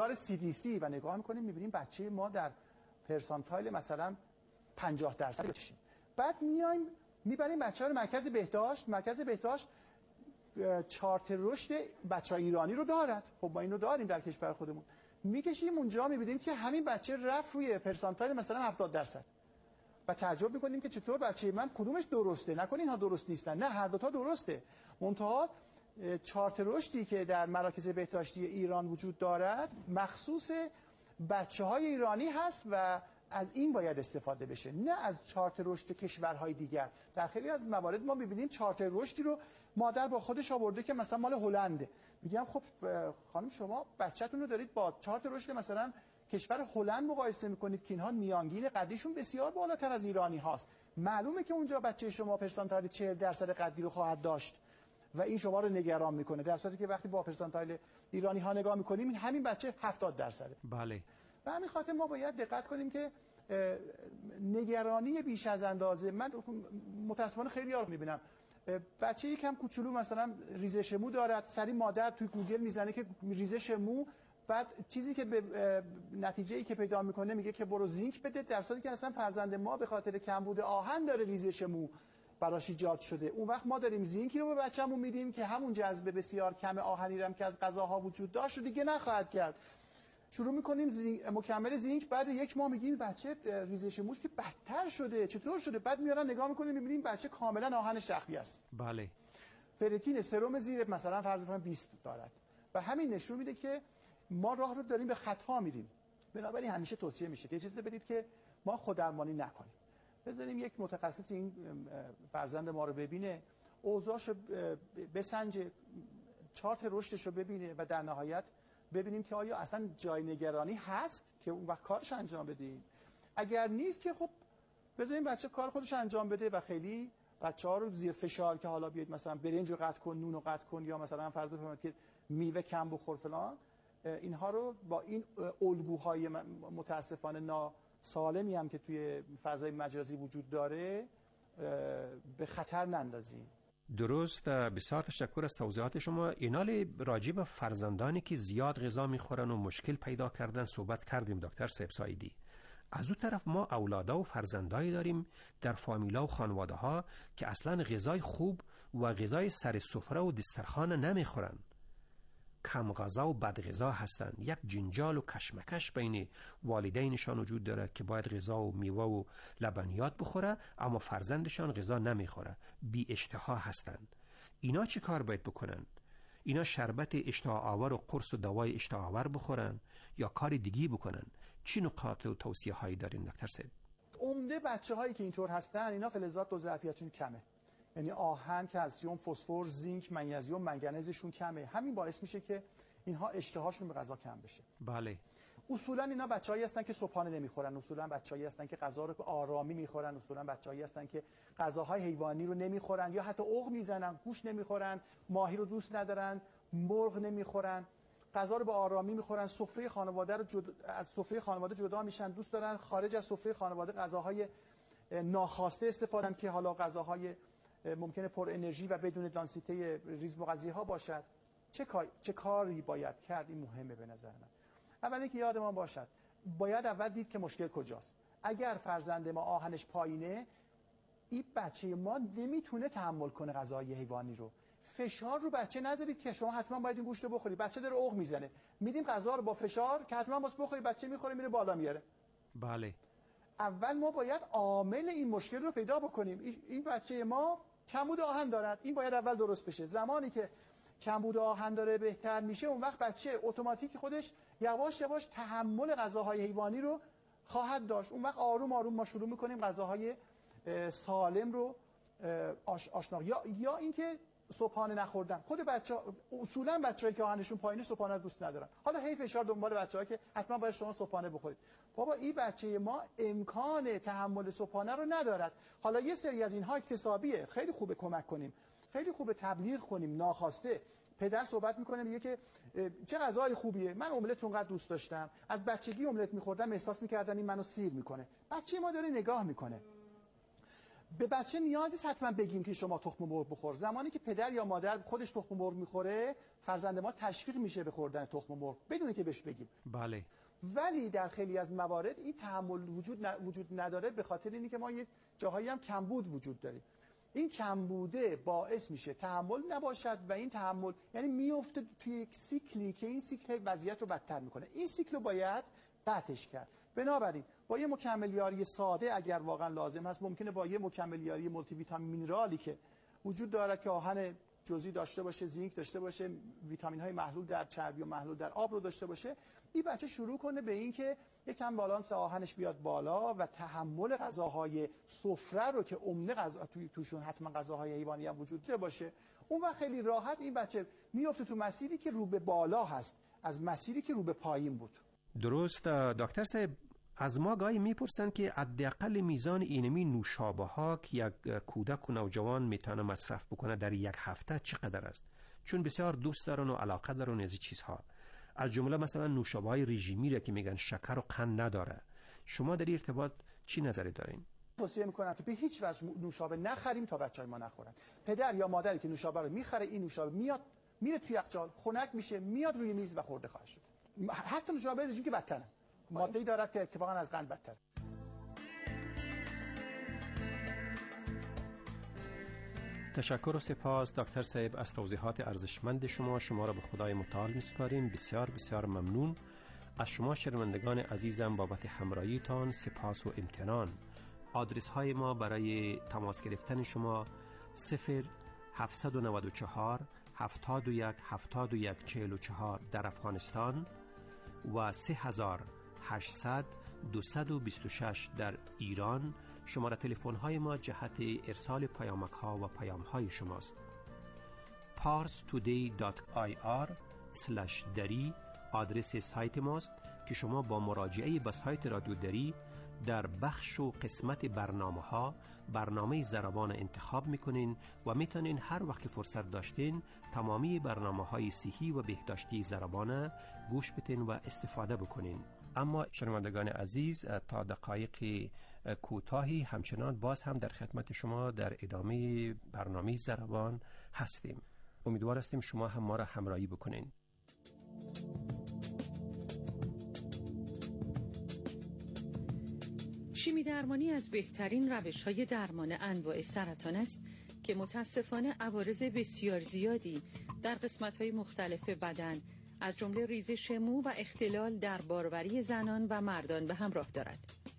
معیار CDC و نگاه میکنیم میبینیم بچه ما در پرسانتایل مثلا 50% بچشیم. بعد میایم میبریم بچه‌ها رو مرکز بهداشت چارت رشد بچه‌های ایرانی رو دارد. خب ما اینو داریم در کشور خودمون. میکشیم اونجا میبینیم که همین بچه رفت روی پرسانتایل مثلا 70% و تعجب میکنیم که چطور بچه من کدومش درسته، نکنه اینها درست نیستن. نه، هر دو تا درسته. منتها چارت رشدی که در مراکز بهداشتی ایران وجود دارد مخصوص بچه‌های ایرانی هست و از این باید استفاده بشه، نه از چارت رشد کشورهای دیگر. در خیلی از موارد ما می‌بینیم چارت رشدی رو مادر با خودش آورده که مثلا مال هلنده. میگم خب خانم شما بچه‌تون رو دارید با چارت رشد مثلا کشور هلند مقایسه می‌کنید که اینها میانگین قدیشون بسیار بالاتر از ایرانی هاست. معلومه که اونجا بچه شما پرسنتایل 40% قدی رو خواهد داشت و این شما رو نگران میکنه، در صورتی که وقتی با پرسنتایل ایرانی ها نگاه میکنیم همین بچه 70%. بله. و همین خاطر ما باید دقت کنیم که نگرانی بیش از اندازه، من متاسفانه خیلی ها رو میبینم بچه یکم کوچولو مثلا ریزش مو دارد، سری مادر توی گوگل میزنه که ریزش مو، بعد چیزی که به نتیجه‌ای که پیدا میکنه میگه که برو زینک بده، در صورتی که اصلا فرزند ما به خاطر کمبود آهن داره ریزش مو براش ایجاد شده. اون وقت ما داریم زینکی رو به بچه‌مون میدیم که همون جذب بسیار کم آهنی رو که از غذاها وجود داشت رو دیگه نخواهد کرد. شروع می‌کنیم مکمل زینک، بعد یک ماه میگیم بچه ریزش موش که بدتر شده، چطور شده؟ بعد میارن نگاه می‌کنیم می‌بینیم بچه کاملا آهن شخمی است. بله. فرتین سرم زیر مثلا فرض کنیم 20 دارد و همین نشون میده که ما راه رو داریم به خطا میریم. بنابراین همیشه توصیه میشه که اجازه بدید که ما خوددرمانی نکنیم. بذاریم یک متخصص این فرزند ما رو ببینه، اوضاعشو بسنجه، چارت رشدش رو ببینه و در نهایت ببینیم که آیا اصلا جای نگرانی هست که اون وقت کارش انجام بدیم. اگر نیست که خب بذاریم بچه کار خودش انجام بده و خیلی بچه‌ها رو زیر فشار که حالا بیاید مثلا برنج رو قطع کن، نون رو قطع کن، یا مثلا فرض بفرمایید که میوه کم بخور فلان، اینها رو با این الگوهای متاسفانه ناسالمی هم که توی فضای مجازی وجود داره به خطر نندازیم. درست. بسیار تشکر از توضیحات شما. اینال راجع به فرزندانی که زیاد غذا میخورن و مشکل پیدا کردن صحبت کردیم دکتر سیبسایدی. از اون طرف ما اولادا و فرزندایی داریم در فامیلا و خانواده ها که اصلا غذای خوب و غذای سر سفره و دسترخوان نمیخورن، کم غذا و بد غذا هستن. یک جنجال و کشمکش بین والدینشان وجود داره که باید غذا و میوه و لبنیات بخوره اما فرزندشان غذا نمیخوره، بی اشتها هستن. اینا چه کار باید بکنن؟ اینا شربت اشتها آور و قرص و دوای اشتها آور بخورن یا کار دیگی بکنن؟ چی نکات و توصیه هایی دارین دکتر سید؟ عمده بچه هایی که اینطور هستن اینا فلزات دو ظرفیتشون کمه، یعنی آهن، کلسیم، فسفر، زینک، منیزیم، منگنزشون کمه. همین باعث میشه که اینها اشتهاشون به غذا کم بشه. بله. اصولا اینا بچه‌ای هستن که صبحانه نمیخورن، اصولا بچه‌ای هستن که غذا رو آرامی میخورن، اصولا بچه‌ای هستن که غذاهای حیوانی رو نمیخورن یا حتی عق میزنن، گوشت نمیخورن، ماهی رو دوست ندارن، مرغ نمیخورن، غذا رو به آرامی میخورن، سفره خانواده رو از سفره خانواده جدا میشن، دوست دارن خارج از سفره خانواده غذاهای ناخواسته استفاده کنن که حالا غذاهای ممکنه پر انرژی و بدون دانسیته ریز مغذی ها باشد. چه کاری باید کرد؟ این مهمه به نظر من. اولا که یادمان باشد باید اول دید که مشکل کجاست. اگر فرزند ما آهنش پایینه، این بچه ما نمیتونه تحمل کنه غذای حیوانی رو. فشار رو بچه نذارید که شما حتما باید این گوشت رو بخوری. بچه داره عق میزنه، میدیم غذا رو با فشار که حتما واسه بخوری، بچه میخوره میره بالا میاره. بله. اول ما باید عامل این مشکل رو پیدا بکنیم. این بچه ما کمبود آهن دارد، این باید اول درست بشه. زمانی که کمبود آهن داره بهتر میشه، اون وقت بچه اتوماتیک خودش یواش یواش تحمل غذاهای حیوانی رو خواهد داشت. اون وقت آروم آروم ما شروع میکنیم غذاهای سالم رو آشنا، یا اینکه صبحانه نخوردن. خود بچه‌ها اصولا بچه‌ای که آهنشون پایینه صبحانه رو دوست ندارن. حالا هی فشار دنبال بچه‌ها که حتما باید شما صبحانه بخورید. بابا این بچه ما امکان تحمل صبحانه رو ندارد. حالا یه سری از اینها اکتسابیه، خیلی خوبه کمک کنیم، خیلی خوبه تبلیغ کنیم ناخواسته. پدر صحبت میکنه میگه که چه غذای خوبیه، من املت اونقدر دوست داشتم، از بچگی املت میخوردم، احساس میکردم این منو سیر میکنه. بچه ما داره نگاه میکنه. به بچه نیازی نیست حتما بگیم که شما تخم مرغ بخور. زمانی که پدر یا مادر خودش تخم مرغ میخوره، فرزند ما تشویق میشه به خوردن تخم مرغ بدون که بهش بگیم. بله. ولی در خیلی از موارد این تحمل وجود نداره، به خاطر اینکه ما یه جاهایی هم کمبود وجود داریم. این کمبوده باعث میشه تحمل نباشد و این تحمل یعنی میفته توی یک سیکلی که این سیکل وضعیت رو بدتر میکنه. این سیکل رو باید قطعش کرد. بنابراین با یه مکمل یاری ساده اگر واقعا لازم هست، ممکنه با یه مکمل یاری مولتی ویتامین مینرالی که وجود داره که آهن جزئی داشته باشه، زینک داشته باشه، ویتامین های محلول در چربی و محلول در آب رو داشته باشه، این بچه شروع کنه به این که یکم بالانس آهنش بیاد بالا و تحمل غذاهای سفره رو که عمده غذا توشون حتما غذاهای حیوانی هم وجود داشته باشه، اون وقت خیلی راحت این بچه میفته تو مسیری که رو به بالا هست از مسیری که رو به پایین بود. درست. دکتر صاحب، از ما گاهی میپرسن که حداقل میزان اینمی نوشابه ها که یک کودک و نوجوان میتونه مصرف بکنه در یک هفته چقدر است؟ چون بسیار دوست دارن و علاقه دارن از این چیزها، از جمله مثلا نوشابه های رژیمی را که میگن شکر و قند نداره. شما در این ارتباط چی نظری دارین؟ توصیه میکنم که به هیچ وجه نوشابه نخریم تا بچهای ما نخورن. پدر یا مادری که نوشابه رو میخره، این نوشابه میاد میره توی یخچال خنک میشه، میاد روی میز و خورده خواهد شد. حتی نوشابه رژیمی که بدتره، ماده‌ای دارد که اتفاقا از قند بدتر. تشکر و سپاس دکتر صاحب از توضیحات ارزشمند شما را به خدای متعال میسپاریم. بسیار بسیار ممنون از شما شنوندگان عزیزم بابت همراهیتان. سپاس و امتنان. آدرس های ما برای تماس گرفتن شما 0794 71 71 44 در افغانستان و 3800 226 در ایران. شماره تلفن های ما جهت ارسال پیامک ها و پیام های شماست. parstoday.ir/dari آدرس سایت ماست که شما با مراجعه به سایت رادیو دری در بخش و قسمت برنامه ضربان انتخاب میکنین و میتونین هر وقت فرصت داشتین تمامی برنامه‌های صحی و بهداشتی ضربان گوش بدین و استفاده بکنین. اما شنوندگان عزیز، تا دقایق کوتاهی همچنان باز هم در خدمت شما در ادامه برنامه ضربان هستیم. امیدوار هستیم شما هم ما را همراهی بکنین. شیمی درمانی از بهترین روش‌های درمان انواع سرطان است که متاسفانه عوارض بسیار زیادی در قسمت‌های مختلف بدن از جمله ریزش مو و اختلال در باروری زنان و مردان به همراه دارد.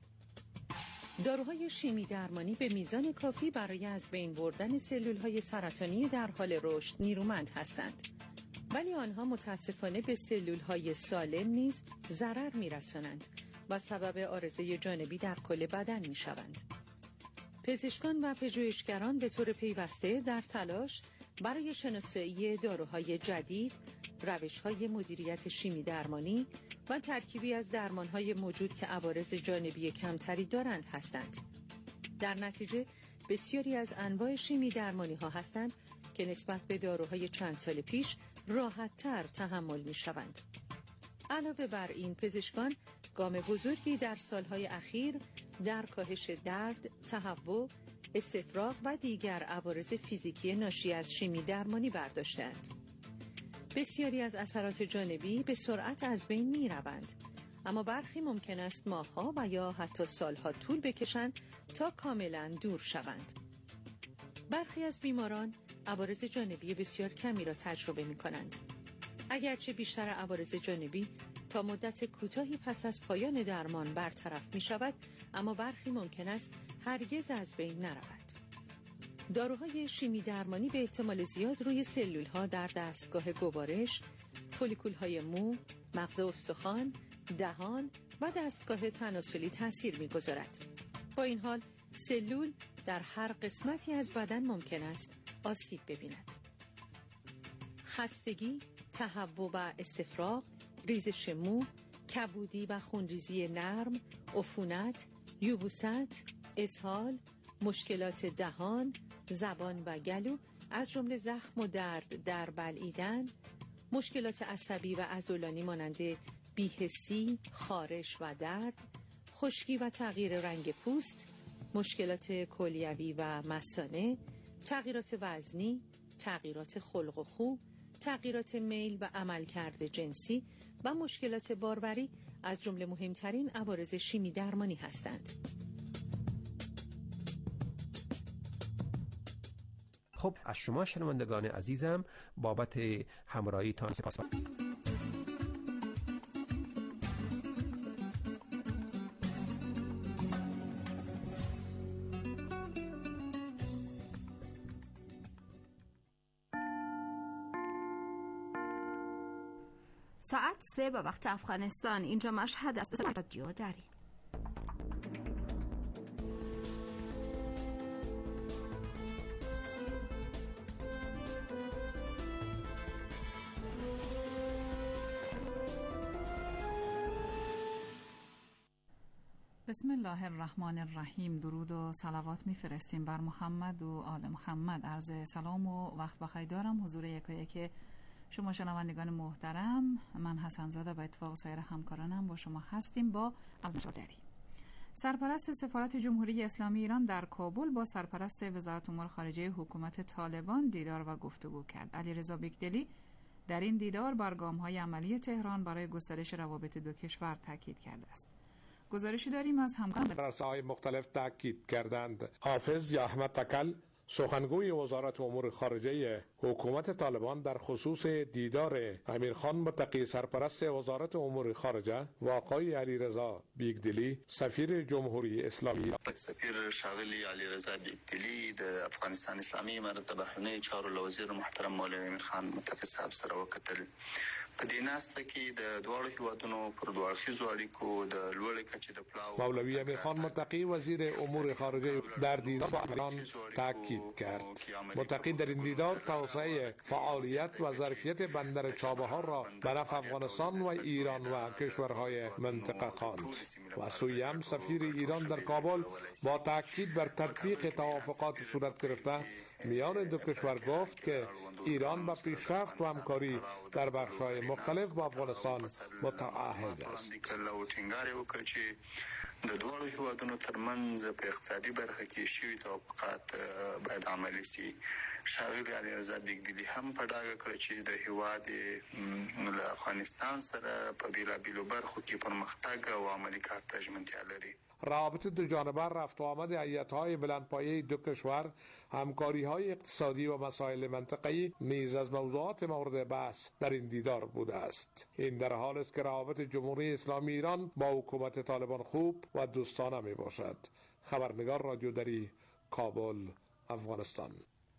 داروهای شیمی درمانی به میزان کافی برای از بین بردن سلول‌های سرطانی در حال رشد نیرومند هستند، ولی آنها متاسفانه به سلول‌های سالم نیز ضرر می‌رسانند و سبب عارضه جانبی در کل بدن می‌شوند. پزشکان و پژوهشگران به طور پیوسته در تلاش برای شناسایی داروهای جدید، روش‌های مدیریت شیمی درمانی و ترکیبی از درمان‌های موجود که عوارض جانبی کمتری دارند هستند. در نتیجه بسیاری از انواع شیمی درمانی‌ها هستند که نسبت به داروهای چند سال پیش راحت‌تر تحمل می‌شوند. علاوه بر این، پزشکان گام بزرگی در سالهای اخیر در کاهش درد، تهوع، استفراغ و دیگر عوارض فیزیکی ناشی از شیمی درمانی برداشتند. بسیاری از اثرات جانبی به سرعت از بین می روند، اما برخی ممکن است ماه‌ها و یا حتی سالها طول بکشند تا کاملا دور شوند. برخی از بیماران عوارض جانبی بسیار کمی را تجربه می کنند. اگرچه بیشتر عوارض جانبی تا مدت کوتاهی پس از پایان درمان برطرف می شود، اما برخی ممکن است هرگز از بین نرود. داروهای شیمی درمانی به احتمال زیاد روی سلول‌ها در دستگاه گوارش، فولیکول‌های مو، مغز استخوان، دهان و دستگاه تناسلی تأثیر می‌گذارد. با این حال سلول در هر قسمتی از بدن ممکن است آسیب ببیند. خستگی، تهوع و استفراغ، ریزش مو، کبودی و خونریزی نرم، عفونت، یبوست، اسهال، مشکلات دهان، زبان و گلو از جمله زخم و درد در بلعیدن، مشکلات عصبی و عضلانی مانند بی‌حسی، خارش و درد، خشکی و تغییر رنگ پوست، مشکلات کلیوی و مثانه، تغییرات وزنی، تغییرات خلق و خو، تغییرات میل و عملکرد جنسی و مشکلات باروری از جمله مهمترین عوارض شیمی درمانی هستند. خب از شما شنوندگان عزیزم بابت همراهیتان سپاسگزارم. ساعت 3 به وقت افغانستان. اینجا مشهد است. رادیو داری. بسم الله الرحمن الرحیم. درود و صلوات میفرستیم بر محمد و آل محمد. عرض سلام و وقت بخیر دارم حضور یکایک شما شنوندگان محترم. من حسن زاده به اتفاق سایر همکارانم با شما هستیم با از نشادری. سرپرست سفارت جمهوری اسلامی ایران در کابل با سرپرست وزارت امور خارجه حکومت طالبان دیدار و گفتگو کرد. علیرضا بیگدلی در این دیدار بر گام‌های عملی تهران برای گسترش روابط دو کشور تاکید کرده است. گزارشی داریم از همکاران رسانه‌های مختلف تاکید کردند. حافظ یا احمد تکل سخنگوی وزارت امور خارجه حکومت طالبان در خصوص دیدار امیرخان متقی سرپرست وزارت امور خارجه و آقای علیرضا بیگدلی سفیر جمهوری اسلامی سفیر شاغلی علیرضا بیگدلی د افغانستان اسلامي امارت بهرنی چارو له وزیر محترم مولوی امیرخان متقی صاحب سره وکتل. په دې ناسته کې د دوه هیوادونو پر دوه اړخیزو اړیکو د لوړې کچې د پلاو مولوی امیرخان متقی وزیر امور خارجه در دیدار با ایران تاکید کرد. متقی در این دیدار توسعه فعالیت و ظرفیت بندر چابهار را به نفع افغانستان و ایران و کشورهای منطقه خواند. و سوی هم سفیر ایران در کابل با تاکید بر تطبیق توافقات صورت گرفته میان دو کشور گفت که ایران با پیشرفت و همکاری در بخش‌های مختلف با افغانستان متعهد است. د دوه هیوادونو ترمنځ په اقتصادي برخه کې شوي توافقات باید عملي شي. شاغلی علیرضا بیگدلی هم په ډاګه کړ چې د هیواد له افغانستان سره په بیلابیلو برخو کې پرمختګ او عملي کار ته ژمنتیا لري. روابط دو جانبه رفت و آمد هیئت‌های بلندپایه دو کشور، همکاری‌های اقتصادی و مسائل منطقه‌ای نیز از موضوعات مورد بحث در این دیدار بوده است. این در حال است که روابط جمهوری اسلامی ایران با حکومت طالبان خوب و دوستانه می باشد. خبرنگار رادیو دری، کابل، افغانستان.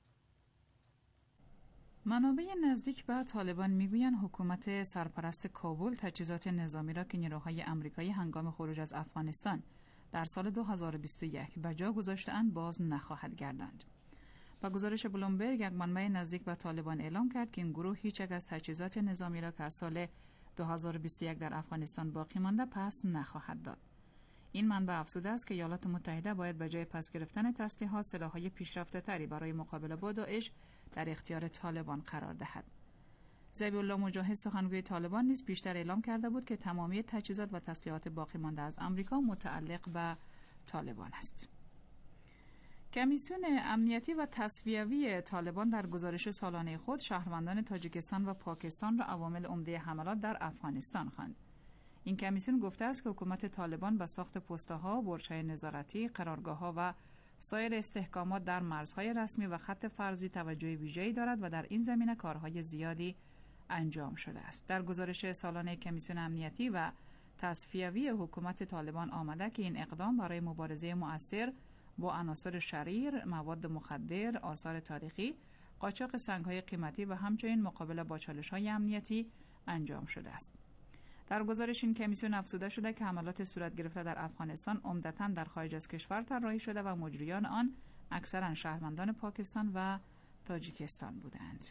منابع نزدیک به طالبان میگویند حکومت سرپرست کابل تجهیزات نظامی را که نیروهای آمریکایی هنگام خروج از افغانستان در سال 2021 به جا گذاشته‌اند باز نخواهد گرداند. با گزارش بلومبرگ، یک منبع نزدیک به طالبان اعلام کرد که این گروه هیچ یک از تجهیزات نظامی را که از سال 2021 در افغانستان باقی مانده پس نخواهد داد. این منبع افزوده است که ایالات متحده باید به جای پس گرفتن تسلیحات سلاح‌های پیشرفته‌تری برای مقابله با داعش در اختیار طالبان قرار دهد. ذبیح الله مجاهد سخنگوی طالبان نیز پیشتر اعلام کرده بود که تمامی تجهیزات و تسلیحات باقی مانده از آمریکا متعلق به طالبان است. کمیسیون امنیتی و تصفیوی طالبان در گزارش سالانه خود شهروندان تاجیکستان و پاکستان را عوامل عمده حملات در افغانستان خواند. این کمیسیون گفته است که حکومت طالبان به ساخت پست‌ها، برج‌های نظارتی، قرارگاه‌ها و سایر استحکامات در مرزهای رسمی و خط فرضی توجه ویژه‌ای دارد و در این زمینه کارهای زیادی انجام شده است. در گزارش سالانه کمیسیون امنیتی و تصفیوی حکومت طالبان آمده که این اقدام برای مبارزه مؤثر با عناصر شریر، مواد مخدر، آثار تاریخی، قاچاق سنگ‌های قیمتی و همچنین مقابله با چالش‌های امنیتی انجام شده است. در گزارش این کمیسیون افزوده شده که حملات صورت گرفته در افغانستان عمدتاً در خارج از کشور طراحی شده و مجریان آن اکثراً شهروندان پاکستان و تاجیکستان بودند.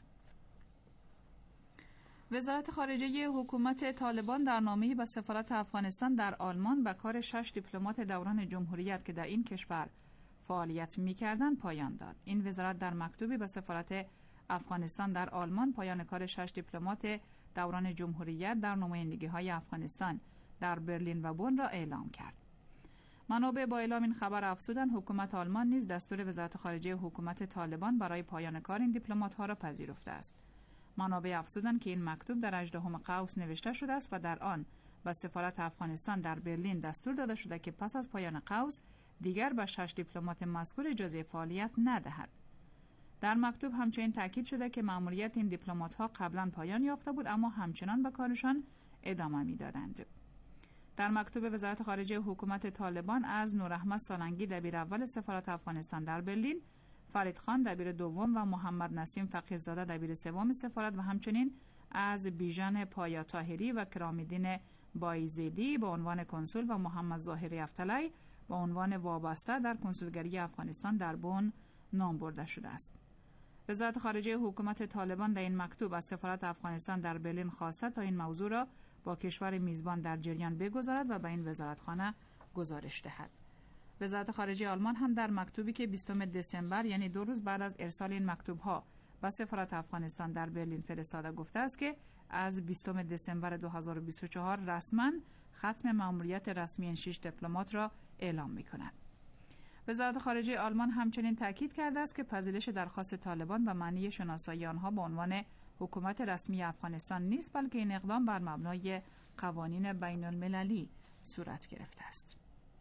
وزارت خارجه حکومت طالبان در نامه‌ای به سفارت افغانستان در آلمان به کار 6 دیپلمات دوران جمهوریت که در این کشور فعالیت می‌کردند پایان داد. این وزارت در مکتوبی به سفارت افغانستان در آلمان پایان کار 6 دیپلمات دوران جمهوریت در نمایندگی‌های افغانستان در برلین و بن را اعلام کرد. منابع با اعلام این خبر افزودند حکومت آلمان نیز دستور وزارت خارجه حکومت طالبان برای پایان کار این دیپلمات‌ها را پذیرفته است. منابع افزودند که این مکتوب در 18 قوس نوشته شده است و در آن به سفارت افغانستان در برلین دستور داده شده که پس از پایان قوس دیگر به 6 دیپلمات مذکور اجازه فعالیت ندهد. در مکتوب همچنین تاکید شده که مأموریت این دیپلمات‌ها قبلا پایان یافته بود اما همچنان به کارشان ادامه می‌دادند. در مکتوب وزارت خارجه حکومت طالبان از نوراحمد سالنگی دبیر اول سفارت افغانستان در برلین، فرید خان دبیر دوم و محمد نسیم فقیه‌زاده دبیر سوم سفارت و همچنین از بیژن پایا طاهری و کرام‌الدین بایزیدی به عنوان کنسول و محمد ظاهری افتلای به عنوان وابسته در کنسولگری افغانستان در بن نام برده شده است. وزارت خارجه حکومت طالبان در این مکتوب از سفارت افغانستان در برلین خواسته تا این موضوع را با کشور میزبان در جریان بگذارد و به این وزارتخانه گزارش دهد. وزارت خارجه آلمان هم در مکتوبی که 20 دسامبر یعنی 2 روز بعد از ارسال این مکتوب‌ها به سفارت افغانستان در برلین فرستاده گفته است که از 20 دسامبر 2024 رسما ختم مأموریت رسمی این 6 دیپلمات را اعلام می‌کند. وزارت خارجه آلمان همچنین تاکید کرده است که پذیرش درخواست طالبان به معنی شناسایی آنها به عنوان حکومت رسمی افغانستان نیست، بلکه این اقدام بر مبنای قوانین بین المللی صورت گرفته است.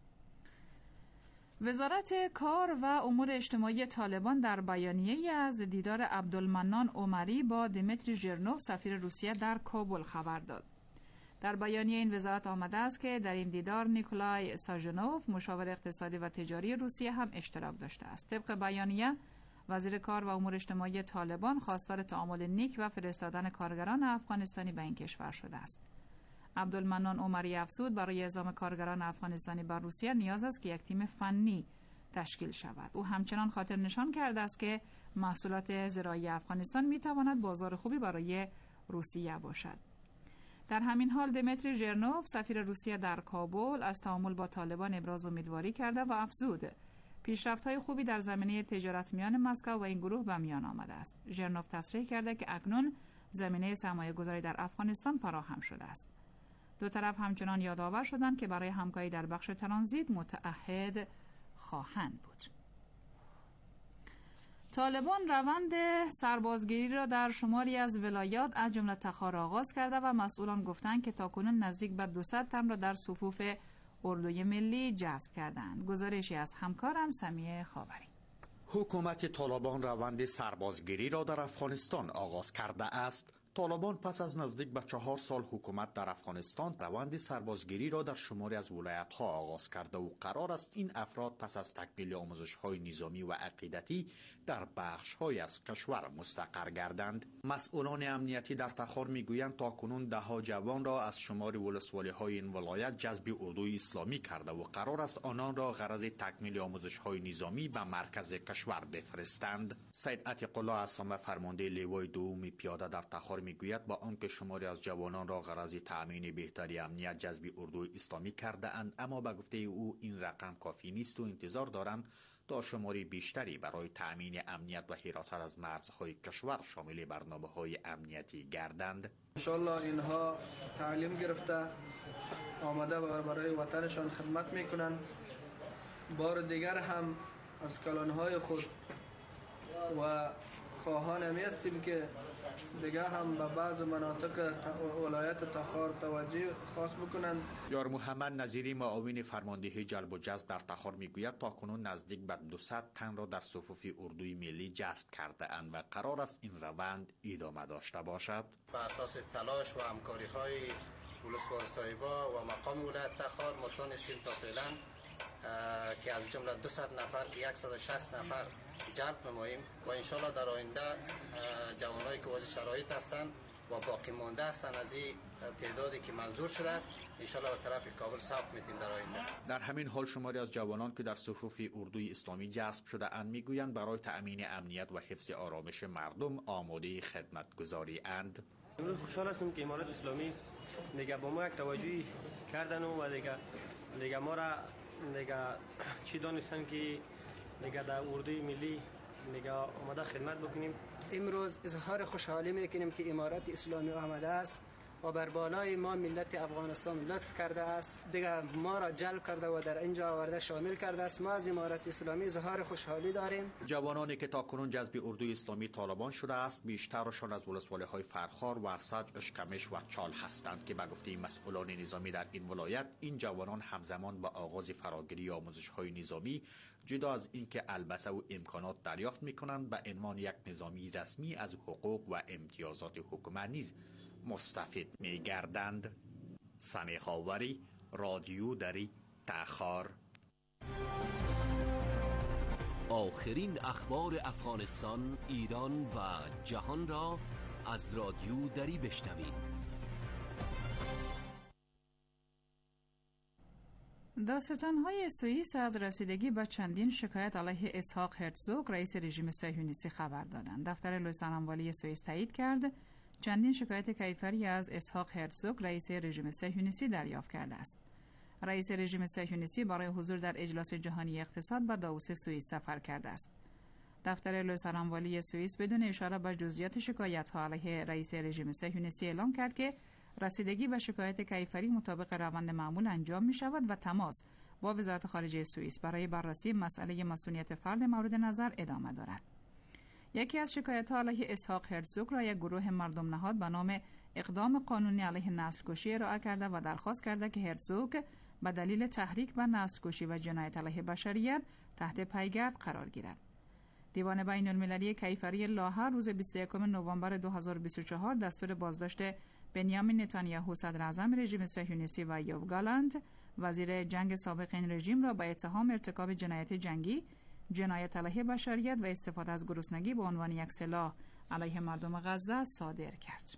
وزارت کار و امور اجتماعی طالبان در بیانیه‌ای از دیدار عبدالمنان عمری با دمیتری ژرنوف سفیر روسیه در کابل خبر داد. در بیانیه این وزارت آمده است که در این دیدار نیکولای ساژنوف مشاور اقتصادی و تجاری روسیه هم اشتراک داشته است. طبق بیانیه وزیر کار و امور اجتماعی طالبان خواستار تعامل نیک و فرستادن کارگران افغانستانی به این کشور شده است. عبدالمنان عمری افزود برای اعزام کارگران افغانستانی بر روسیه نیاز است که یک تیم فنی تشکیل شود. او همچنان خاطر نشان کرده است که محصولات زراعی افغانستان می تواند بازار خوبی برای روسیه باشد. در همین حال دمیتری ژرنوف سفیر روسیه در کابل از تعامل با طالبان ابراز امیدواری کرده و افزود پیشرفت‌های خوبی در زمینه تجارت میان مسکو و این گروه به میان آمده است. ژرنوف تصریح کرده که اکنون زمینه سرمایه‌گذاری در افغانستان فراهم شده است. دو طرف همچنان یادآور شدند که برای همکاری در بخش ترانزیت متعهد خواهند بود. طالبان روند سربازگیری را در شماری از ولایات از جمله تخار آغاز کرده و مسئولان گفتند که تاکنون نزدیک به 200 تن را در صفوف اردوی ملی جذب کردند. گزارشی از همکارم سمیه خاوری. حکومت طالبان روند سربازگیری را در افغانستان آغاز کرده است. طالبان پس از نزدیک به 4 سال حکومت در افغانستان روند سربازگیری را در شماری از ولایت‌ها آغاز کرده و قرار است این افراد پس از تکمیل آموزش‌های نظامی و عقیدتی در بخش‌های از کشور مستقر گردند. مسئولان امنیتی در تخار میگویند تاکنون 10 جوان را از شمار ولسوالی‌های این ولایت جذب اردوی اسلامی کرده و قرار است آنان را غرض تکمیل آموزش‌های نظامی به مرکز کشور بفرستند. سید عتیق الله اسامه فرمانده لیوای دوم پیاده در تخار میگوید با آنکه شماری از جوانان را غرض تأمین بهتری امنیت جذب اردوی اسلامی کرده اند، اما به گفته او این رقم کافی نیست و انتظار دارند تا شماری بیشتری برای تأمین امنیت و حراست از مرزهای کشور شامل برنامه‌های امنیتی گردند. انشالله اینها تعلیم گرفته آمده و برای وطنشان خدمت میکنند. بار دیگر هم از کلانهای خود و خواهان همی هستیم که دیگه هم به بعض مناطق ولایت تخار توجه خاص بکنند. یار محمد نظیری معاون فرماندهی جلب و جذب در تخار میگوید تاکنون نزدیک به 200 تن را در صفوف اردوی ملی جذب کرده اند و قرار است این روند ادامه داشته باشد. بر اساس تلاش و همکاری های ولسوال صاحبا و مقام ولایت تخار ما تونستیم تا فعلا که از جمله 200 نفر که 160 نفر جلب نماییم و انشالله در آینده جوانایی که واجد شرایط هستند و باقی مانده هستند از این تعدادی که منظور شده است انشالله به طرف کابل ثبت میتیم در آینده. در همین حال شماری از جوانان که در صفوف اردوی اسلامی جذب شده اند میگویند برای تأمین امنیت و حفظ آرامش مردم آماده خدمتگزاری اند. امروز خوشحال هستم که امارات اسلامی دیگه با ما یک توجهی کردن و دیگه ما را دیگه چی دانستن که دیگه در اردوی ملی دیگه آماده خدمت بکنیم. امروز اظهار خوشحالی میکنیم که امارات اسلامی آمده است و بر بالای ما ملت افغانستان لطف کرده است، دیگه ما را جلب کرده و در اینجا آورده شامل کرده است. ما از امارت اسلامی اظهار خوشحالی داریم. جوانانی که تاکنون جذب اردوی اسلامی طالبان شده است بیشترشان از ولسوالی‌های فرخار، ورسج، اشکمش و چال هستند که به گفته مسئولان نظامی در این ولایت این جوانان همزمان با آغاز فراگیری آموزش‌های نظامی جدا از اینکه البسه و امکانات دریافت می‌کنند به عنوان یک نظامی رسمی از حقوق و امتیازات حکومت نیز مستفید می‌گردند. سمیخاوری، رادیو دری تخار. آخرین اخبار افغانستان، ایران و جهان را از رادیو دری بشنوید. دادستان‌های سوئیس از رسیدگی به چندین شکایت علیه اسحاق هرتزوگ رئیس رژیم صهیونیستی خبر دادند. دفتر لوی اموالی سوئیس تایید کرد چندین شکایت کیفری از اسحاق هرتزوگ رئیس رژیم صهیونیستی دریافت کرده است. رئیس رژیم صهیونیستی برای حضور در اجلاس جهانی اقتصاد به داووس سوئیس سفر کرده است. دفتر لوی اموالی سوئیس بدون اشاره به جزئیات شکایت‌ها علیه رئیس رژیم صهیونیستی اعلام کرد که رسیدگی به شکایت کیفری مطابق روند معمول انجام می شود و تماس با وزارت خارجه سوئیس برای بررسی مسئله مصونیت فرد مورد نظر ادامه دارد. یکی از شکایت‌ها علیه اسحاق هرتزوگ را یک گروه مردم نهاد به نام اقدام قانونی علیه نسل کشی ارائه کرده و درخواست کرده که هرتزوگ به دلیل تحریک به نسل کشی و جنایت علیه بشریت تحت پیگرد قرار گیرد. دیوان بین المللی کیفری لاهه روز 21 نوامبر 2024 دستور بازداشت بنیامین نتانیاهو صدر اعظم رژیم صهیونیستی و یوو گالند وزیر جنگ سابق این رژیم را به اتهام ارتکاب جنایت جنگی، جنایت علیه بشریت و استفاده از گرسنگی به عنوان یک سلاح علیه مردم غزه صادر کرد.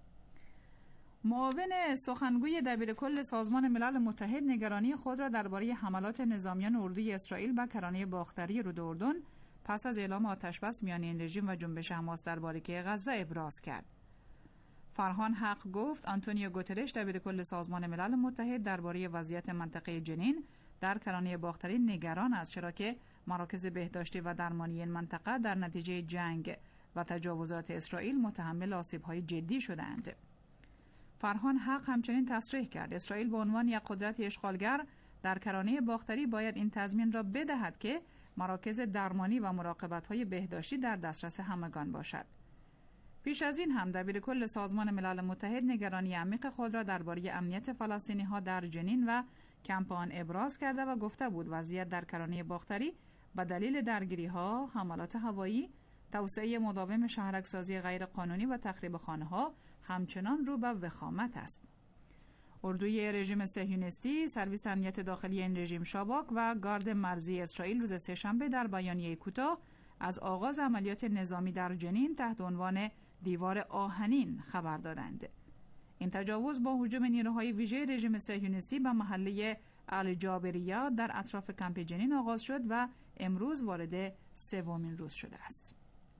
معاون سخنگوی دبیرکل سازمان ملل متحد نگرانی خود را درباره حملات نظامیان اردوی اسرائیل به کرانه باختری رود اردن پس از اعلام آتشبس میان این رژیم و جنبش حماس در باریکه غزه ابراز کرد. فرهان حق گفت آنتونیو گوترش دبیرکل سازمان ملل متحد درباره وضعیت منطقه جنین در کرانه باختری نگران است، چرا که مراکز بهداشتی و درمانی این منطقه در نتیجه جنگ و تجاوزات اسرائیل متحمل آسیب‌های جدی شدند. فرهان حق همچنین تصریح کرد اسرائیل به عنوان یک قدرت اشغالگر در کرانه باختری باید این تضمین را بدهد که مراکز درمانی و مراقبت‌های بهداشتی در دسترس همگان باشد. پیش از این هم دبیرکل سازمان ملل متحد نگرانی عمیق خود را درباره امنیت فلسطینی‌ها در جنین و کمپ آن ابراز کرده و گفته بود وضعیت در کرانه باختری به دلیل درگیری‌ها، حملات هوایی، توسعه مداوم شهرک‌سازی غیرقانونی و تخریب خانه‌ها همچنان رو به وخامت است. اردوی رژیم صهیونیستی، سرویس امنیت داخلی این رژیم شاباک و گارد مرزی اسرائیل روز سه‌شنبه در بیانیه کوتاه از آغاز عملیات نظامی در جنین تحت عنوان دیوار آهنین خبر دادند. این تجاوز با هجوم نیروهای ویژه رژیم صهیونیستی به محله الجابریه در اطراف کمپ جنین آغاز شد و امروز وارد سومین روز شده است.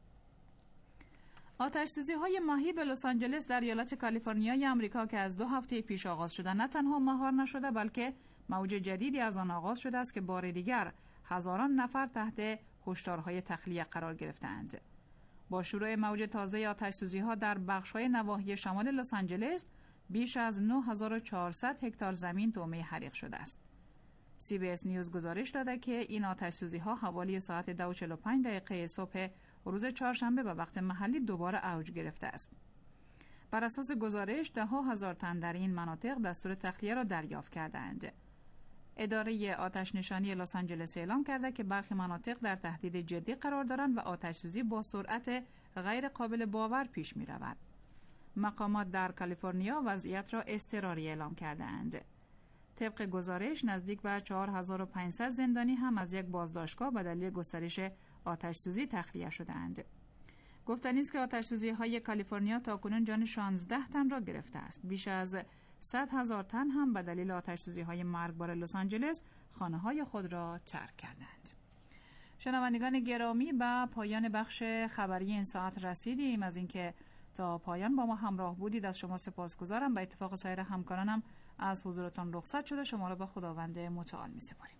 آتش‌سوزی‌های ماهی به لس آنجلس در ایالت کالیفرنیای آمریکا که از 2 هفته پیش آغاز شده نه تنها مهار نشده بلکه موج جدیدی از آن آغاز شده است که بار دیگر هزاران نفر تحت هشدارهای تخلیه قرار گرفتند. با شروع موج تازه آتش‌سوزی‌ها در بخش‌های نواحی شمال لس آنجلس بیش از 9400 هکتار زمین طعمه حریق شده است. CBS نیوز گزارش داده که این آتش‌سوزی‌ها حوالی ساعت 2:45 صبح روز چهارشنبه به وقت محلی دوباره اوج گرفته است. بر اساس گزارش ده‌ها هزار تن در این مناطق دستور تخلیه را دریافت کردند. اداره آتش نشانی لس آنجلس اعلام کرده که برخی مناطق در تهدید جدی قرار دارند و آتش‌سوزی با سرعت غیر قابل باور پیش می رود. مقامات در کالیفرنیا وضعیت را اضطراری اعلام کرده‌اند. طبق گزارش نزدیک به 4500 زندانی هم از یک بازداشتگاه به دلیل گسترش آتش‌سوزی تخلیه شده‌اند. گفتنی است که آتش‌سوزی‌های کالیفرنیا تاکنون جان 16 تن را گرفته است. بیش از 100,000 تن هم به دلیل آتش‌سوزی‌های مرگبار لس آنجلس خانه‌های خود را ترک کردند. شنوندگان گرامی، به پایان بخش خبری این ساعت رسیدیم. از اینکه تا پایان با ما همراه بودید از شما سپاسگزارم. به اتفاق سایر همکارانم از حضورتان رخصت شده شما را به خداوند متعال می‌سپاریم.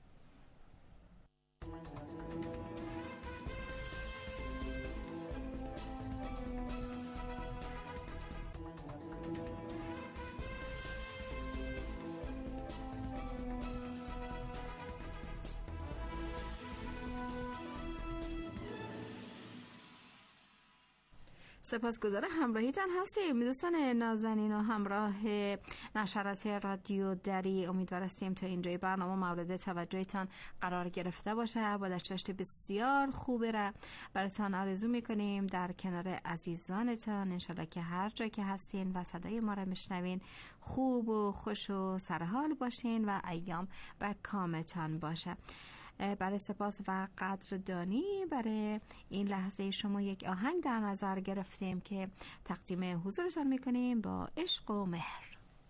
سپاسگزار همراهیتان هستیم دوستان نازنین و همراه نشرات رادیو دری. امیدوار هستیم تا اینجای برنامه مورد توجهتان قرار گرفته باشه. با داشته بسیار خوبه را براتان آرزو میکنیم در کنار عزیزانتان. انشالله که هر جا که هستین و صدای ما را میشنوین خوب و خوش و سرحال باشین و ایام به کامتان باشه. برای سپاس و قدردانی برای این لحظه شما یک آهنگ در نظر گرفتیم که تقدیم حضورتان میکنیم با عشق و مهر.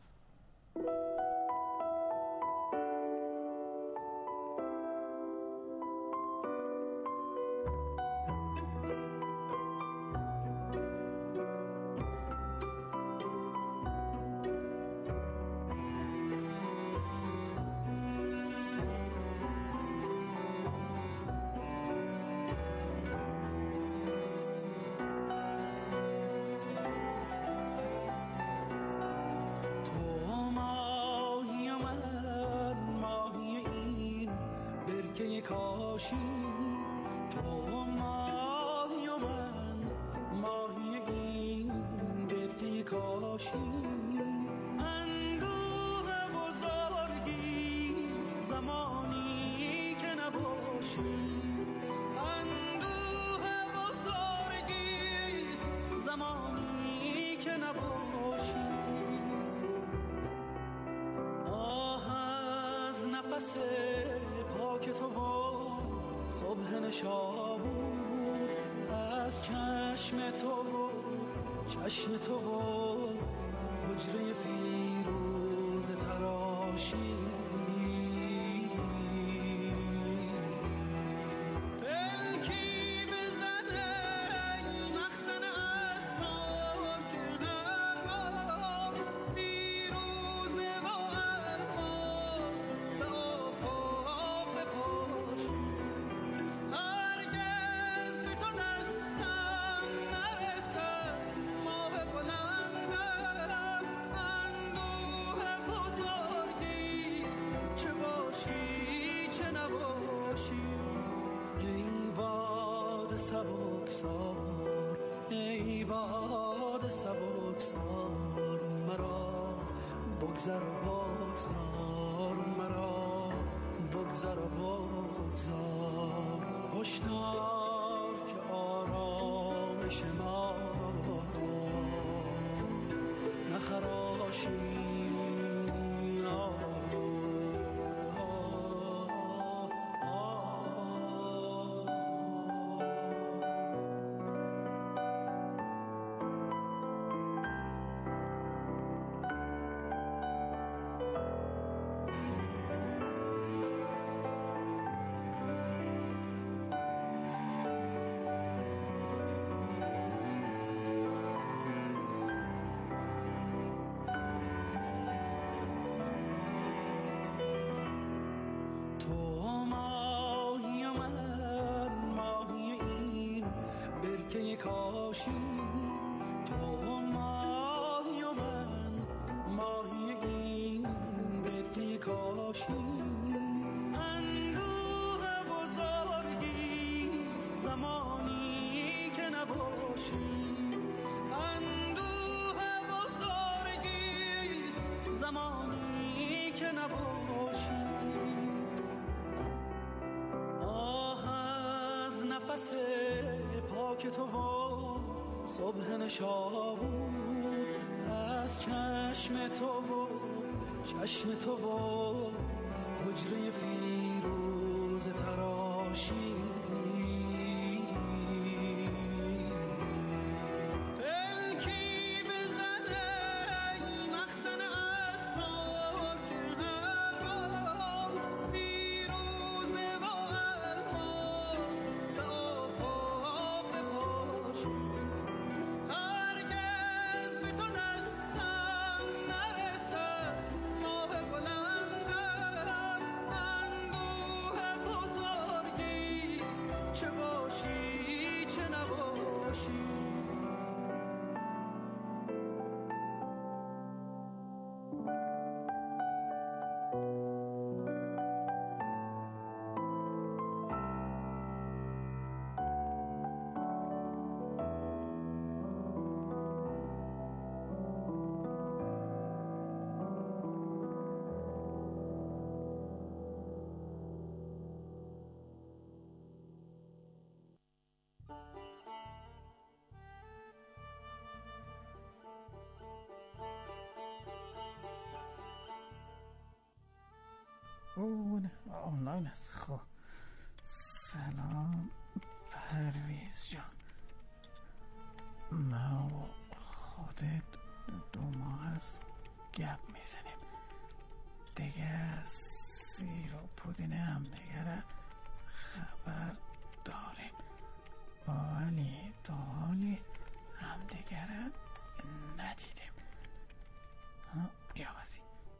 کاشی تو ماهی و من ماهی این برگه کاشی اندوه بزرگیست زمانی که نباشی اندوه بزرگیست زمانی که نباشی آه از نفس پاک تو صبح نشابور از چشم تو و چشم تو و حجره فیروز تراشی پلکی بزنه مخزن اسرار که هر بار فیروز و الماس به آفاق بپاشی سبکسار ای باد سبکسار مرا بگذر و بگذار مرا بگذر و بگذار هشدار که آرامش ما نخراشی کاشی تو ماهی و من ماهی این برگه کاشی اندوه بزرگیست زمانی که نباشی اندوه بزرگیست زمانی که نباشی آه از نفس پاک تو و صبح نشابور از چشم تو و چشم تو و حجره فیروز تراشی اون آنلاین است. خب سلام پرویز جان، ما و خودت 2 ماه از گپ میزنیم دیگه، سیر و پودین هم دیگه خبر داریم، ولی تا حالی هم دیگه ندیدیم. یا وزی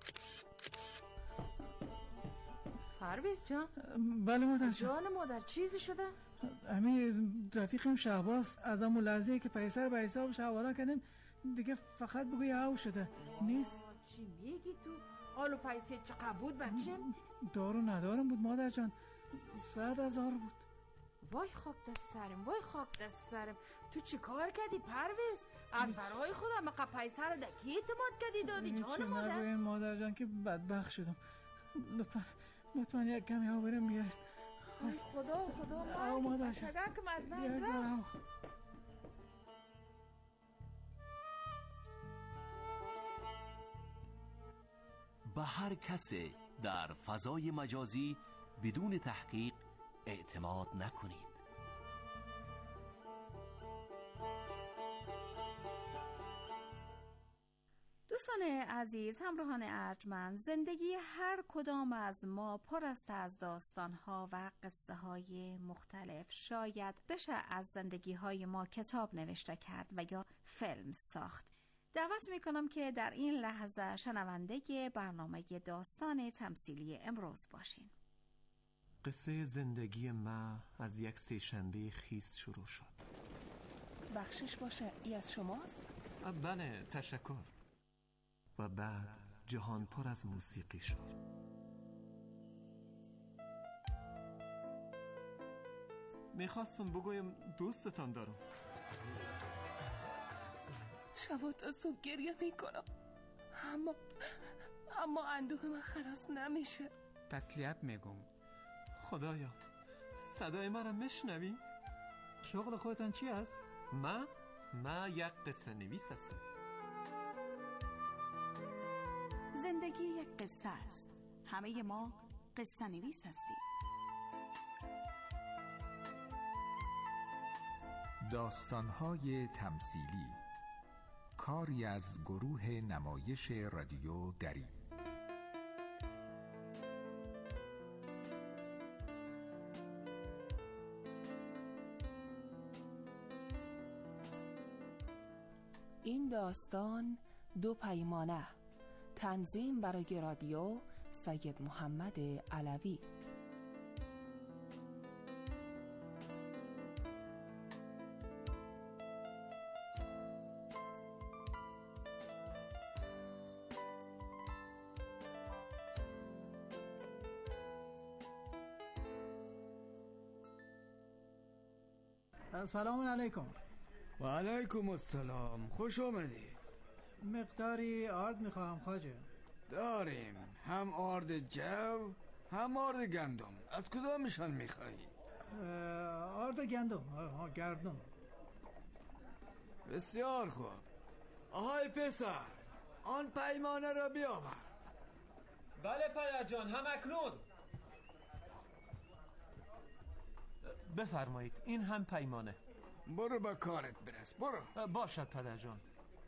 پرویز جان. بله مادر جان مادر چیزی شده؟ امی رفیقم شهباز از همون لحظه که پیسر به حسابش حواله کردیم دیگه فقط بگوی هاو شده نیست. چی میگی تو؟ آلو پیسه چقدر بود بچه؟ دارو ندارم بود مادر جان، 100,000 بود. وای خاک دست سرم، وای خاک دست سرم. تو چی کار کردی پرویز؟ از برای خودم اقا پیسه رو دکی اعتماد کردی دادی جان مادر؟ چی نگوین مادر جان که بدبخت شدم. لطفا یک کمی ها برم بیارید. ای خدا مادر جان شگرکم از من یک ذره. به هر کسی در فضای مجازی بدون تحقیق اعتماد نکنید. دوستان عزیز، همراهان ارجمند، زندگی هر کدام از ما پر است از داستان‌ها و قصه‌های مختلف. شاید بشه از زندگی‌های ما کتاب نوشته کرد و یا فیلم ساخت. دعوت میکنم که در این لحظه شنونده برنامه داستان تمثیلی امروز باشین. قصه زندگی ما از یک سه‌شنبه خیس شروع شد. بخشش باشه، ای از شماست؟ بله تشکر. و بعد جهان پر از موسیقی شد. میخواستم بگویم دوستتان دارم. شبات از تو گریه میکنم، اما اندوه من خلاص نمیشه. تسلیت میگم. خدایا صدای مرا میشنوی؟ شغل خودتان چی است؟ ما یک قصه نویس هستم. زندگی یک قصه است. همه ما قصه نویس هستیم. داستان‌های تمثیلی، کاری از گروه نمایش رادیو دری. این داستان 2 پیمانه. تنظیم برای رادیو سید محمد علوی. سلام علیکم. و علیکم السلام، خوش آمدی. مقداری آرد میخواهم خواجه. داریم، هم آرد جو هم آرد گندم. از کدامشان میخواهی؟ آرد گندم. گردم. بسیار خوب. آهای پسر، آن پیمانه را بیاور. بله پدر جان، هم اکنون. بفرمایید، این هم پیمانه. برو با کارت برس، برو. باشد پدر جان.